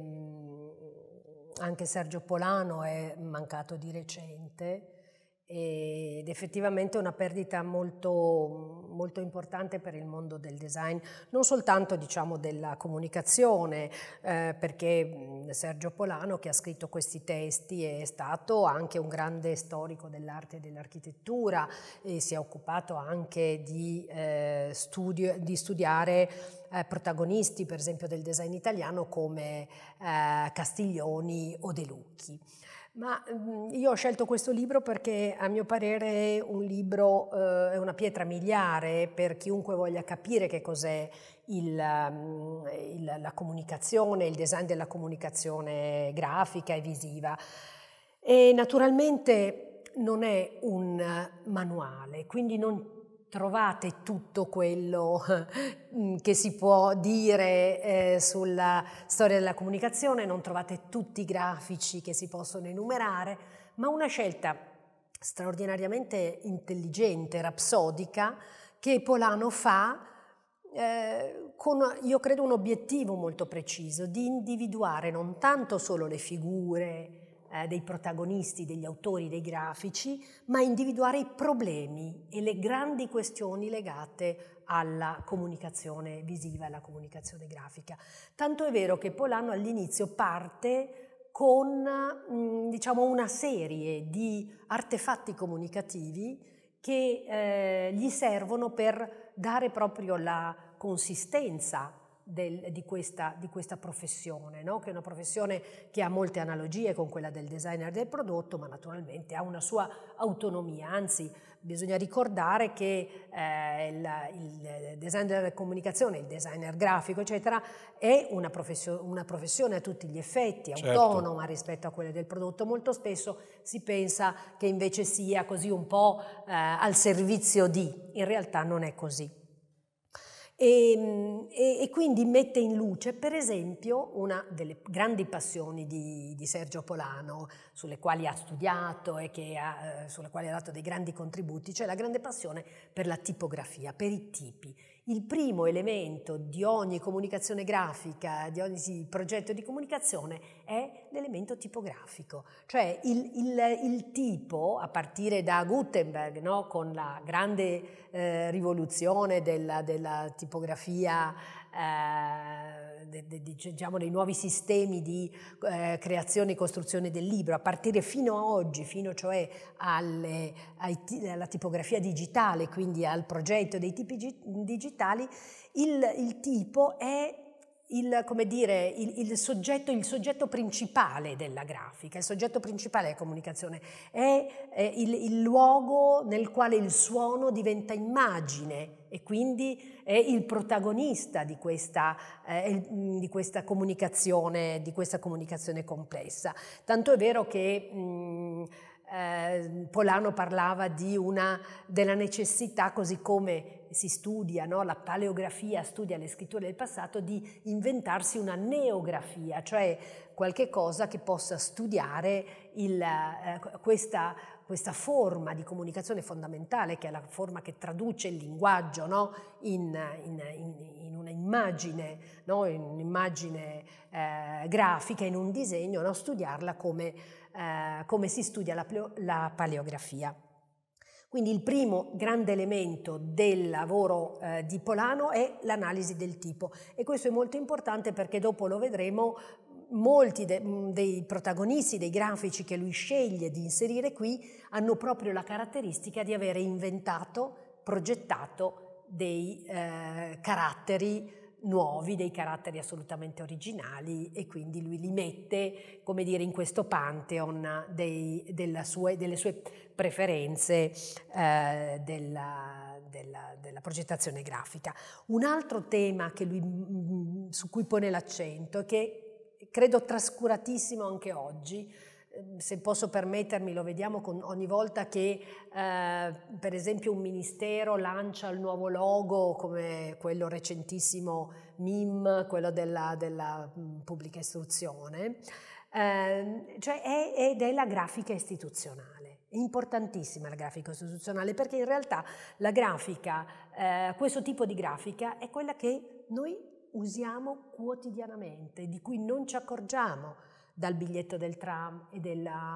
anche Sergio Polano è mancato di recente, ed effettivamente è una perdita molto, molto importante per il mondo del design, non soltanto diciamo della comunicazione, eh, perché Sergio Polano, che ha scritto questi testi, è stato anche un grande storico dell'arte e dell'architettura e si è occupato anche di, eh, studio, di studiare eh, protagonisti per esempio del design italiano come eh, Castiglioni o De Lucchi. Ma io ho scelto questo libro perché a mio parere è un libro, eh, è una pietra miliare per chiunque voglia capire che cos'è il, il, la comunicazione, il design della comunicazione grafica e visiva. E naturalmente non è un manuale, quindi non trovate tutto quello che si può dire eh, sulla storia della comunicazione, non trovate tutti i grafici che si possono enumerare, ma una scelta straordinariamente intelligente, rapsodica, che Polano fa eh, con, io credo, un obiettivo molto preciso, di individuare non tanto solo le figure dei protagonisti, degli autori, dei grafici, ma individuare i problemi e le grandi questioni legate alla comunicazione visiva e alla comunicazione grafica. Tanto è vero che Polano all'inizio parte con diciamo, una serie di artefatti comunicativi che eh, gli servono per dare proprio la consistenza Del, di, questa, di questa professione, no? Che è una professione che ha molte analogie con quella del designer del prodotto, ma naturalmente ha una sua autonomia. Anzi, bisogna ricordare che eh, il, il designer della comunicazione, il designer grafico, eccetera, è una, professio, una professione a tutti gli effetti, certo, autonoma rispetto a quella del prodotto. Molto spesso si pensa che invece sia così un po' eh, al servizio di, in realtà non è così. E, e, e quindi mette in luce, per esempio, una delle grandi passioni di, di Sergio Polano, sulle quali ha studiato e che ha, sulle quali ha dato dei grandi contributi, cioè la grande passione per la tipografia, per i tipi. Il primo elemento di ogni comunicazione grafica, di ogni sì, progetto di comunicazione, è l'elemento tipografico, cioè il, il, il tipo, a partire da Gutenberg, no? Con la grande eh, rivoluzione della, della tipografia, eh, de, de, de, diciamo dei nuovi sistemi di eh, creazione e costruzione del libro, a partire fino a oggi, fino cioè alle, ai, alla tipografia digitale, quindi al progetto dei tipi digitali, il, il tipo è il, come dire, il, il, soggetto, il soggetto principale della grafica, il soggetto principale della comunicazione, è, è il, il luogo nel quale il suono diventa immagine e quindi è il protagonista di questa, eh, di questa comunicazione, di questa comunicazione complessa. Tanto è vero che mh, eh, Polano parlava di una, della necessità, così come si studia, no? La paleografia studia le scritture del passato, di inventarsi una neografia, cioè qualche cosa che possa studiare il, eh, questa, questa forma di comunicazione fondamentale, che è la forma che traduce il linguaggio, no? in, in, in, in un'immagine, no? in un'immagine eh, grafica, in un disegno, no? Studiarla come, eh, come si studia la, la paleografia. Quindi il primo grande elemento del lavoro eh, di Polano è l'analisi del tipo, e questo è molto importante perché dopo lo vedremo, molti de, dei protagonisti, dei grafici che lui sceglie di inserire qui hanno proprio la caratteristica di avere inventato, progettato dei eh, caratteri nuovi, dei caratteri assolutamente originali, e quindi lui li mette, come dire, in questo pantheon dei, della sue, delle sue preferenze eh, della, della, della progettazione grafica. Un altro tema che lui, su cui pone l'accento e che credo trascuratissimo anche oggi, se posso permettermi, lo vediamo con ogni volta che eh, per esempio un ministero lancia il nuovo logo, come quello recentissimo M I M, quello della, della pubblica istruzione, eh, cioè è, ed è la grafica istituzionale. È importantissima la grafica istituzionale perché in realtà la grafica, eh, questo tipo di grafica è quella che noi usiamo quotidianamente, di cui non ci accorgiamo, dal biglietto del tram e della,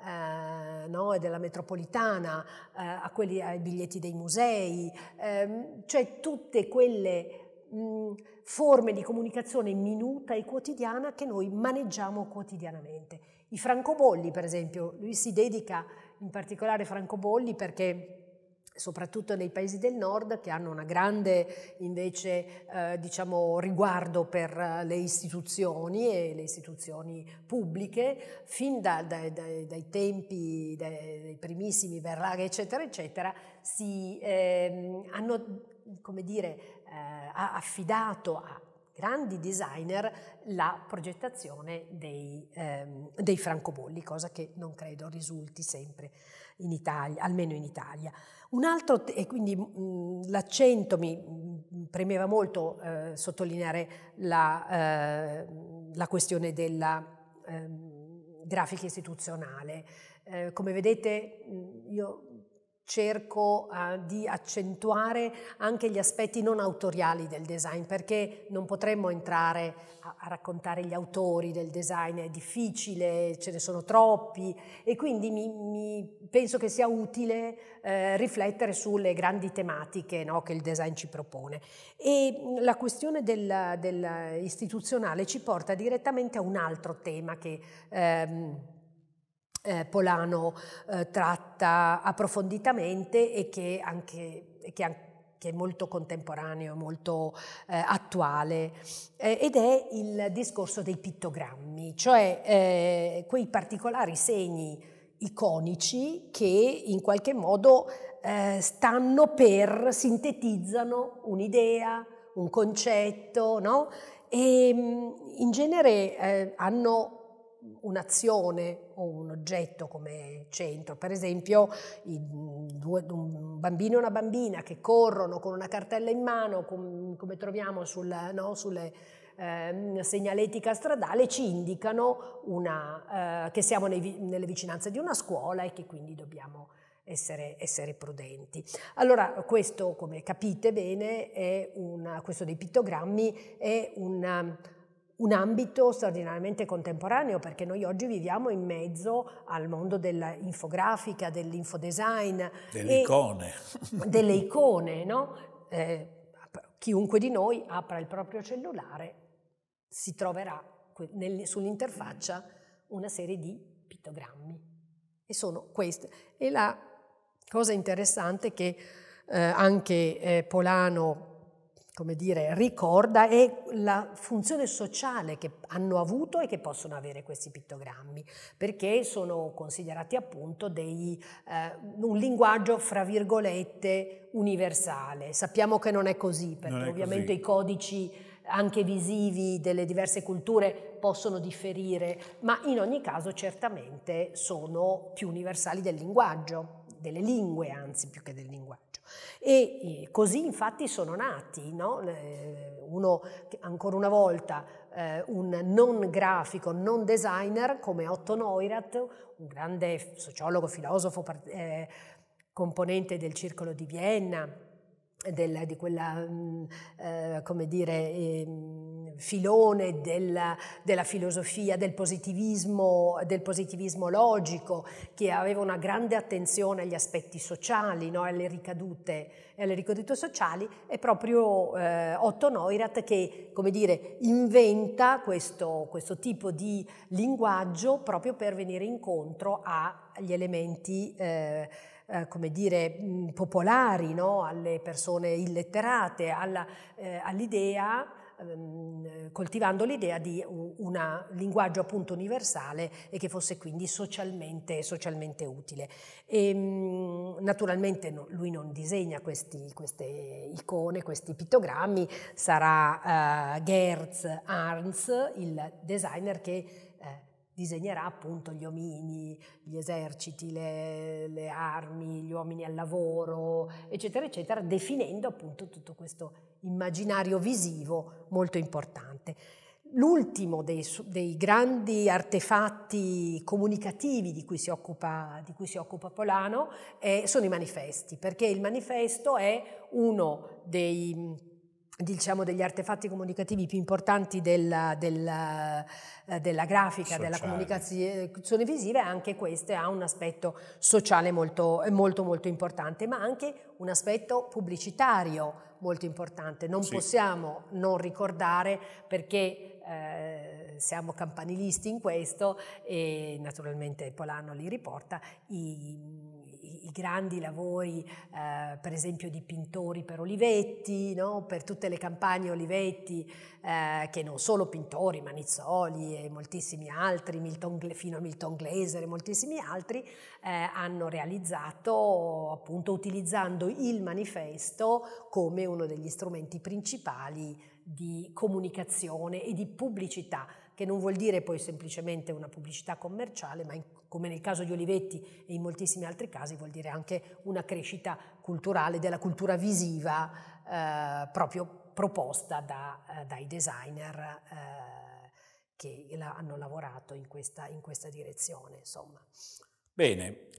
eh, no, e della metropolitana eh, a quelli, ai biglietti dei musei, eh, cioè tutte quelle mh, forme di comunicazione minuta e quotidiana che noi maneggiamo quotidianamente. I francobolli, per esempio, lui si dedica in particolare ai francobolli perché soprattutto nei paesi del nord, che hanno una grande invece eh, diciamo riguardo per le istituzioni e le istituzioni pubbliche, fin da, da, da, dai tempi dai, dai primissimi Verlaghe eccetera eccetera, si eh, hanno, come dire, eh, affidato a grandi designer la progettazione dei, ehm, dei francobolli, cosa che non credo risulti sempre in Italia, almeno in Italia. Un altro, e quindi l'accento mi premeva molto eh, sottolineare la, eh, la questione della eh, grafica istituzionale. Eh, come vedete io cerco uh, di accentuare anche gli aspetti non autoriali del design, perché non potremmo entrare a, a raccontare gli autori del design, è difficile, ce ne sono troppi, e quindi mi, mi penso che sia utile eh, riflettere sulle grandi tematiche, no, che il design ci propone. E la questione del, del istituzionale ci porta direttamente a un altro tema che ehm, Eh, Polano eh, tratta approfonditamente e che, anche, che, anche, che è molto contemporaneo, molto eh, attuale, eh, ed è il discorso dei pittogrammi, cioè eh, quei particolari segni iconici che in qualche modo eh, stanno per, sintetizzano un'idea, un concetto, no? E in genere eh, hanno un'azione o un oggetto come centro, per esempio i due, un bambino e una bambina che corrono con una cartella in mano, com, come troviamo sul, no, sulle eh, segnaletica stradale, ci indicano una, eh, che siamo nei, nelle vicinanze di una scuola e che quindi dobbiamo essere, essere prudenti. Allora questo, come capite bene, è una, questo dei pittogrammi è una, un ambito straordinariamente contemporaneo, perché noi oggi viviamo in mezzo al mondo dell'infografica, dell'infodesign, delle icone, delle icone, no? Eh, chiunque di noi apra il proprio cellulare si troverà sull'interfaccia una serie di pittogrammi, e sono queste. E la cosa interessante che eh, anche eh, Polano, come dire, ricorda è la funzione sociale che hanno avuto e che possono avere questi pittogrammi, perché sono considerati appunto dei, eh, un linguaggio fra virgolette universale. Sappiamo che non è così, perché è ovviamente così. I codici anche visivi delle diverse culture possono differire, ma in ogni caso certamente sono più universali del linguaggio, delle lingue anzi più che del linguaggio. E, e così infatti sono nati, no? Uno, ancora una volta, eh, un non grafico, non designer come Otto Neurath, un grande sociologo, filosofo, eh, componente del Circolo di Vienna, Del, di quella, eh, come dire, eh, filone della, della filosofia del positivismo, del positivismo logico, che aveva una grande attenzione agli aspetti sociali, no? alle, ricadute, alle ricadute sociali, è proprio eh, Otto Neurath che, come dire, inventa questo, questo tipo di linguaggio proprio per venire incontro agli elementi eh, Eh, come dire, mh, popolari, no? Alle persone illetterate, alla, eh, all'idea, ehm, coltivando l'idea di un una linguaggio appunto universale e che fosse quindi socialmente, socialmente utile. E, mh, naturalmente no, lui non disegna questi, queste icone, questi pittogrammi, sarà eh, Gerz Arns, il designer che eh, disegnerà appunto gli omini, gli eserciti, le, le armi, gli uomini al lavoro, eccetera, eccetera, definendo appunto tutto questo immaginario visivo molto importante. L'ultimo dei, dei grandi artefatti comunicativi di cui si occupa, di cui si occupa Polano è, sono i manifesti, perché il manifesto è uno dei, diciamo, degli artefatti comunicativi più importanti della, della, della grafica, sociale. Della comunicazione visiva, e anche questo ha un aspetto sociale molto, molto, molto importante, ma anche un aspetto pubblicitario molto importante. Non sì. possiamo non ricordare, perché eh, siamo campanilisti in questo, e naturalmente Polano li riporta, i i grandi lavori eh, per esempio di pittori per Olivetti, no? Per tutte le campagne Olivetti, eh, che non solo pittori, Manizzoli e moltissimi altri, Milton, fino a Milton Glaser e moltissimi altri, eh, hanno realizzato appunto utilizzando il manifesto come uno degli strumenti principali di comunicazione e di pubblicità, che non vuol dire poi semplicemente una pubblicità commerciale, ma in, come nel caso di Olivetti e in moltissimi altri casi vuol dire anche una crescita culturale della cultura visiva eh, proprio proposta da, eh, dai designer eh, che la, hanno lavorato in questa, in questa direzione, insomma. Bene,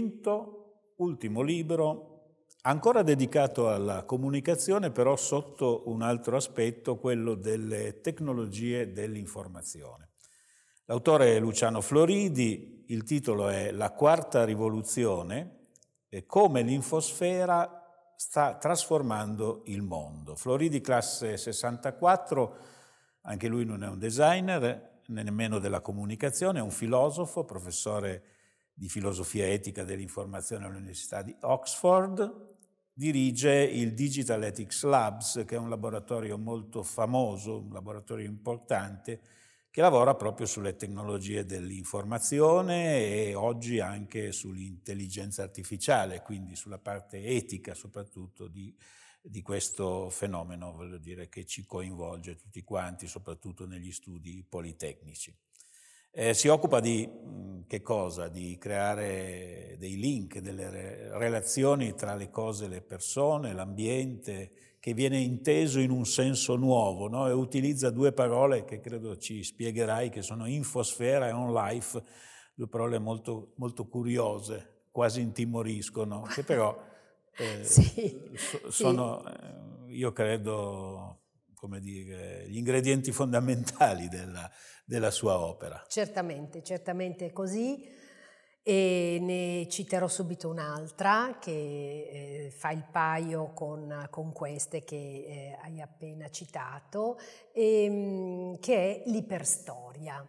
quinto, ultimo libro, ancora dedicato alla comunicazione, però sotto un altro aspetto, quello delle tecnologie dell'informazione. L'autore è Luciano Floridi, il titolo è La quarta rivoluzione e come l'infosfera sta trasformando il mondo. Floridi, classe sessantaquattro, anche lui non è un designer, nemmeno della comunicazione, è un filosofo, professore di filosofia etica dell'informazione all'Università di Oxford. Dirige il Digital Ethics Labs, che è un laboratorio molto famoso, un laboratorio importante, che lavora proprio sulle tecnologie dell'informazione e oggi anche sull'intelligenza artificiale, quindi sulla parte etica soprattutto di, di questo fenomeno, voglio dire, che ci coinvolge tutti quanti, soprattutto negli studi politecnici. Eh, si occupa di mh, che cosa? Di creare dei link, delle re- relazioni tra le cose, le persone, l'ambiente, che viene inteso in un senso nuovo, no? E utilizza due parole che credo ci spiegherai, che sono infosfera e on-life, due parole molto, molto curiose, quasi intimoriscono, che però eh, sì, so, sono, eh, io credo, come dire, gli ingredienti fondamentali della, della sua opera. Certamente, certamente è così, e ne citerò subito un'altra che eh, fa il paio con, con queste che eh, hai appena citato, e, che è l'iperstoria.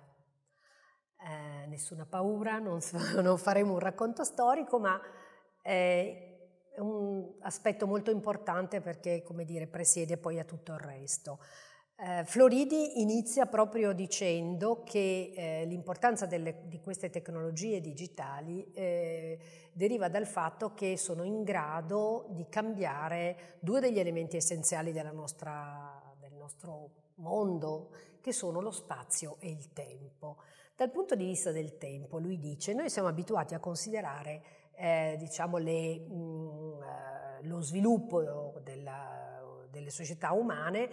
Eh, nessuna paura, non, non faremo un racconto storico, ma è un aspetto molto importante perché, come dire, presiede poi a tutto il resto. Eh, Floridi inizia proprio dicendo che eh, l'importanza delle, di queste tecnologie digitali eh, deriva dal fatto che sono in grado di cambiare due degli elementi essenziali della nostra, del nostro mondo, che sono lo spazio e il tempo. Dal punto di vista del tempo, lui dice, noi siamo abituati a considerare eh, diciamo le, mh, eh, lo sviluppo della, delle società umane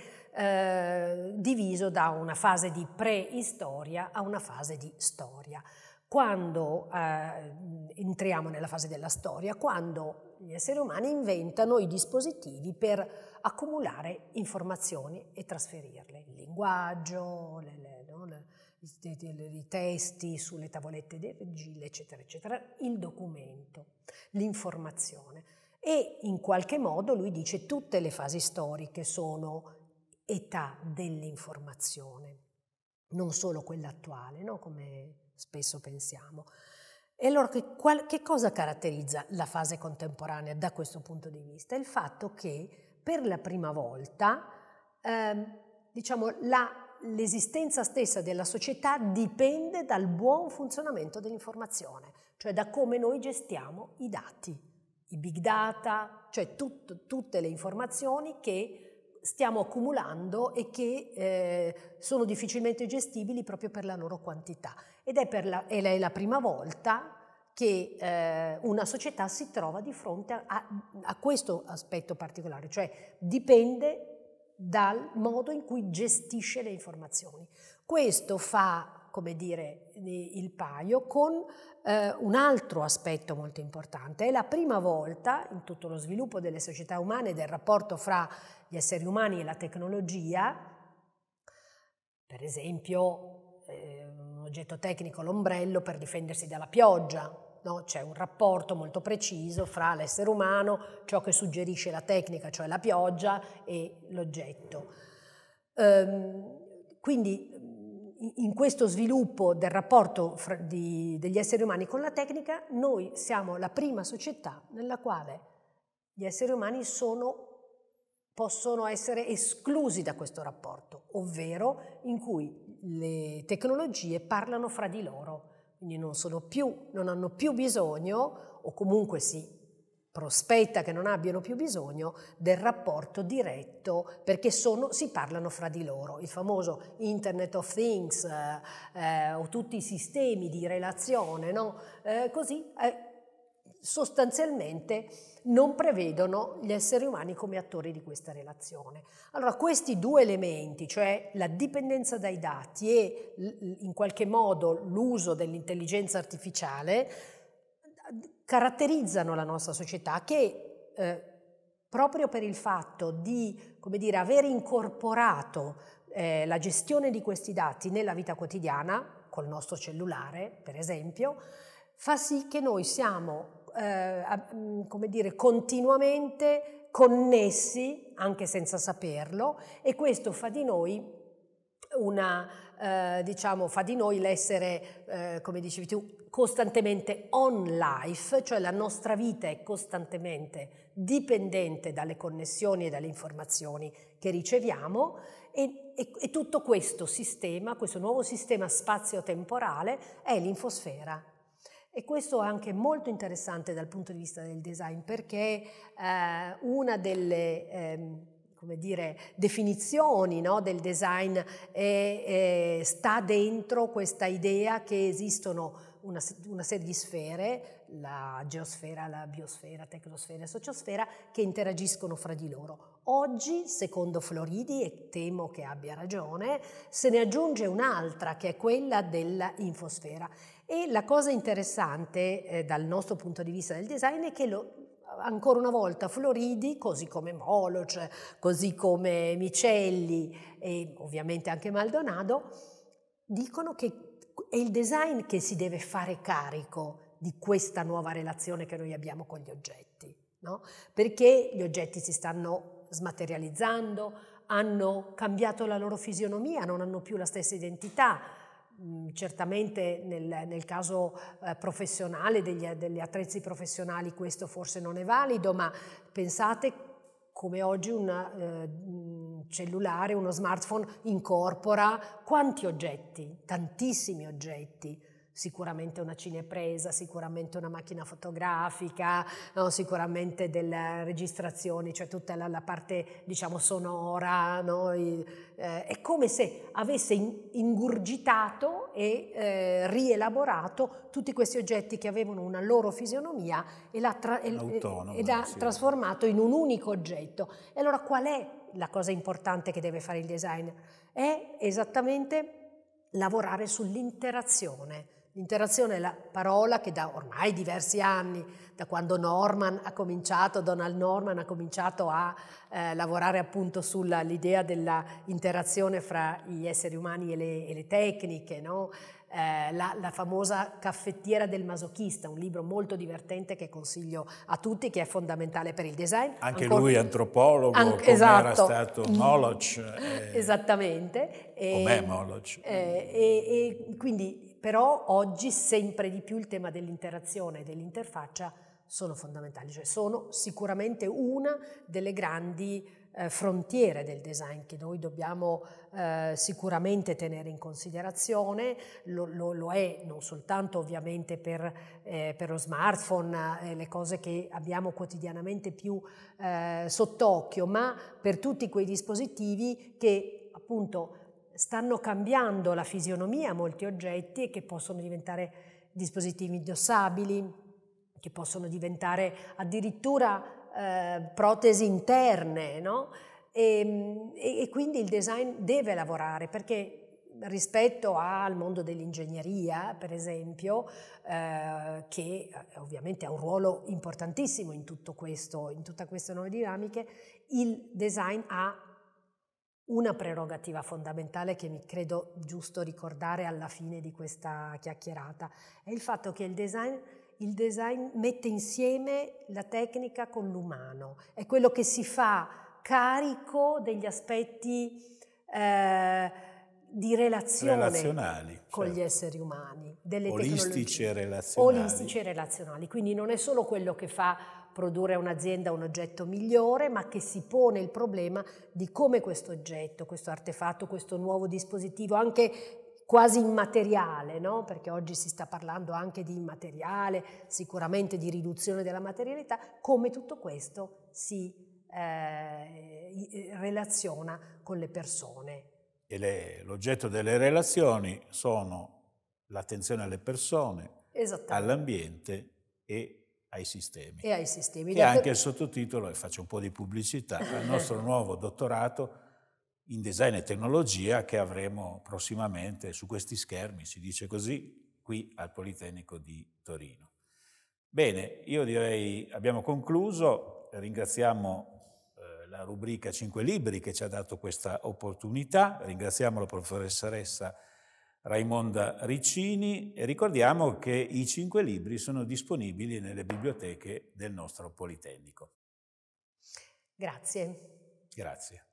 eh, diviso da una fase di preistoria a una fase di storia. Quando eh, entriamo nella fase della storia, quando gli esseri umani inventano i dispositivi per accumulare informazioni e trasferirle, il linguaggio, le, le, no, le, i, i testi sulle tavolette di argilla, eccetera, eccetera, il documento, l'informazione. E in qualche modo lui dice tutte le fasi storiche sono età dell'informazione, non solo quella attuale, no? Come spesso pensiamo. E allora che, qual, che cosa caratterizza la fase contemporanea da questo punto di vista? Il fatto che per la prima volta eh, diciamo, la, l'esistenza stessa della società dipende dal buon funzionamento dell'informazione, cioè da come noi gestiamo i dati. I big data, cioè tut, tutte le informazioni che stiamo accumulando e che eh, sono difficilmente gestibili proprio per la loro quantità. Ed è, per la, ed è la prima volta che eh, una società si trova di fronte a, a, a questo aspetto particolare, cioè dipende dal modo in cui gestisce le informazioni. Questo fa, come dire, il paio con eh, un altro aspetto molto importante. È la prima volta in tutto lo sviluppo delle società umane, del rapporto fra gli esseri umani e la tecnologia, per esempio eh, un oggetto tecnico, l'ombrello, per difendersi dalla pioggia, no? C'è un rapporto molto preciso fra l'essere umano, ciò che suggerisce la tecnica, cioè la pioggia, e l'oggetto. Ehm, quindi in questo sviluppo del rapporto fra, di, degli esseri umani con la tecnica, noi siamo la prima società nella quale gli esseri umani sono, possono essere esclusi da questo rapporto, ovvero in cui le tecnologie parlano fra di loro, quindi non, sono più, non hanno più bisogno, o comunque si prospetta che non abbiano più bisogno del rapporto diretto, perché sono, si parlano fra di loro. Il famoso Internet of Things eh, eh, o tutti i sistemi di relazione, no? eh, così eh, sostanzialmente non prevedono gli esseri umani come attori di questa relazione. Allora questi due elementi, cioè la dipendenza dai dati e in qualche modo l'uso dell'intelligenza artificiale, caratterizzano la nostra società che eh, proprio per il fatto di, come dire, aver incorporato eh, la gestione di questi dati nella vita quotidiana, col nostro cellulare per esempio, fa sì che noi siamo eh, come dire, continuamente connessi, anche senza saperlo, e questo fa di noi una, eh, diciamo, fa di noi l'essere, eh, come dicevi tu, costantemente on life, cioè la nostra vita è costantemente dipendente dalle connessioni e dalle informazioni che riceviamo, e, e, e tutto questo sistema, questo nuovo sistema spazio-temporale è l'infosfera. E questo è anche molto interessante dal punto di vista del design, perché eh, una delle eh, come dire, definizioni, no, del design è, è, sta dentro questa idea che esistono una, una serie di sfere, la geosfera, la biosfera, tecnosfera e sociosfera, che interagiscono fra di loro. Oggi, secondo Floridi, e temo che abbia ragione, se ne aggiunge un'altra che è quella della infosfera. E la cosa interessante eh, dal nostro punto di vista del design è che lo, ancora una volta Floridi, così come Moloch, così come Micelli e ovviamente anche Maldonado, dicono che è il design che si deve fare carico di questa nuova relazione che noi abbiamo con gli oggetti, no? Perché gli oggetti si stanno smaterializzando, hanno cambiato la loro fisionomia, non hanno più la stessa identità. Certamente nel, nel caso eh, professionale, degli, degli attrezzi professionali, questo forse non è valido, ma pensate come oggi un eh, cellulare, uno smartphone incorpora quanti oggetti, tantissimi oggetti. Sicuramente una cinepresa, sicuramente una macchina fotografica, no? Sicuramente delle registrazioni, cioè tutta la, la parte, diciamo, sonora, no? I, eh, è come se avesse in, ingurgitato e eh, rielaborato tutti questi oggetti che avevano una loro fisionomia e l'ha, tra, e, e l'ha sì. trasformato in un unico oggetto. E allora qual è la cosa importante che deve fare il design? È esattamente lavorare sull'interazione. L'interazione è la parola che da ormai diversi anni, da quando Norman ha cominciato, Donald Norman ha cominciato a eh, lavorare appunto sull'idea della interazione fra gli esseri umani e le, e le tecniche, no? eh, la, la famosa caffettiera del masochista, un libro molto divertente che consiglio a tutti, che è fondamentale per il design. Anche Ancora, lui antropologo, an- come esatto. era stato Moloch. Eh, Esattamente. Com'è Moloch. Eh, e, e quindi però oggi sempre di più il tema dell'interazione e dell'interfaccia sono fondamentali, cioè sono sicuramente una delle grandi eh, frontiere del design che noi dobbiamo eh, sicuramente tenere in considerazione. Lo, lo, lo è non soltanto ovviamente per, eh, per lo smartphone, eh, le cose che abbiamo quotidianamente più eh, sott'occhio, ma per tutti quei dispositivi che appunto stanno cambiando la fisionomia a molti oggetti e che possono diventare dispositivi indossabili, che possono diventare addirittura eh, protesi interne, no? E, e, e quindi il design deve lavorare, perché rispetto al mondo dell'ingegneria, per esempio, eh, che ovviamente ha un ruolo importantissimo in tutto questo, in tutte queste nuove dinamiche, il design ha una prerogativa fondamentale che mi credo giusto ricordare alla fine di questa chiacchierata, è il fatto che il design, il design mette insieme la tecnica con l'umano, è quello che si fa carico degli aspetti eh, di relazione relazionali, con certo. gli esseri umani, delle olistici tecnologie. E relazionali. Olistici e relazionali, quindi non è solo quello che fa produrre a un'azienda un oggetto migliore, ma che si pone il problema di come questo oggetto, questo artefatto, questo nuovo dispositivo, anche quasi immateriale, no? Perché oggi si sta parlando anche di immateriale, sicuramente di riduzione della materialità, come tutto questo si eh, relaziona con le persone. E l'oggetto delle relazioni sono l'attenzione alle persone, all'ambiente e ai sistemi. E ai sistemi. Che è anche il sottotitolo, e faccio un po' di pubblicità, al nostro nuovo dottorato in design e tecnologia che avremo prossimamente su questi schermi, si dice così, qui al Politecnico di Torino. Bene, io direi abbiamo concluso, ringraziamo eh, la rubrica cinque libri che ci ha dato questa opportunità, ringraziamo la professoressa Raimonda Riccini e ricordiamo che i cinque libri sono disponibili nelle biblioteche del nostro Politecnico. Grazie. Grazie.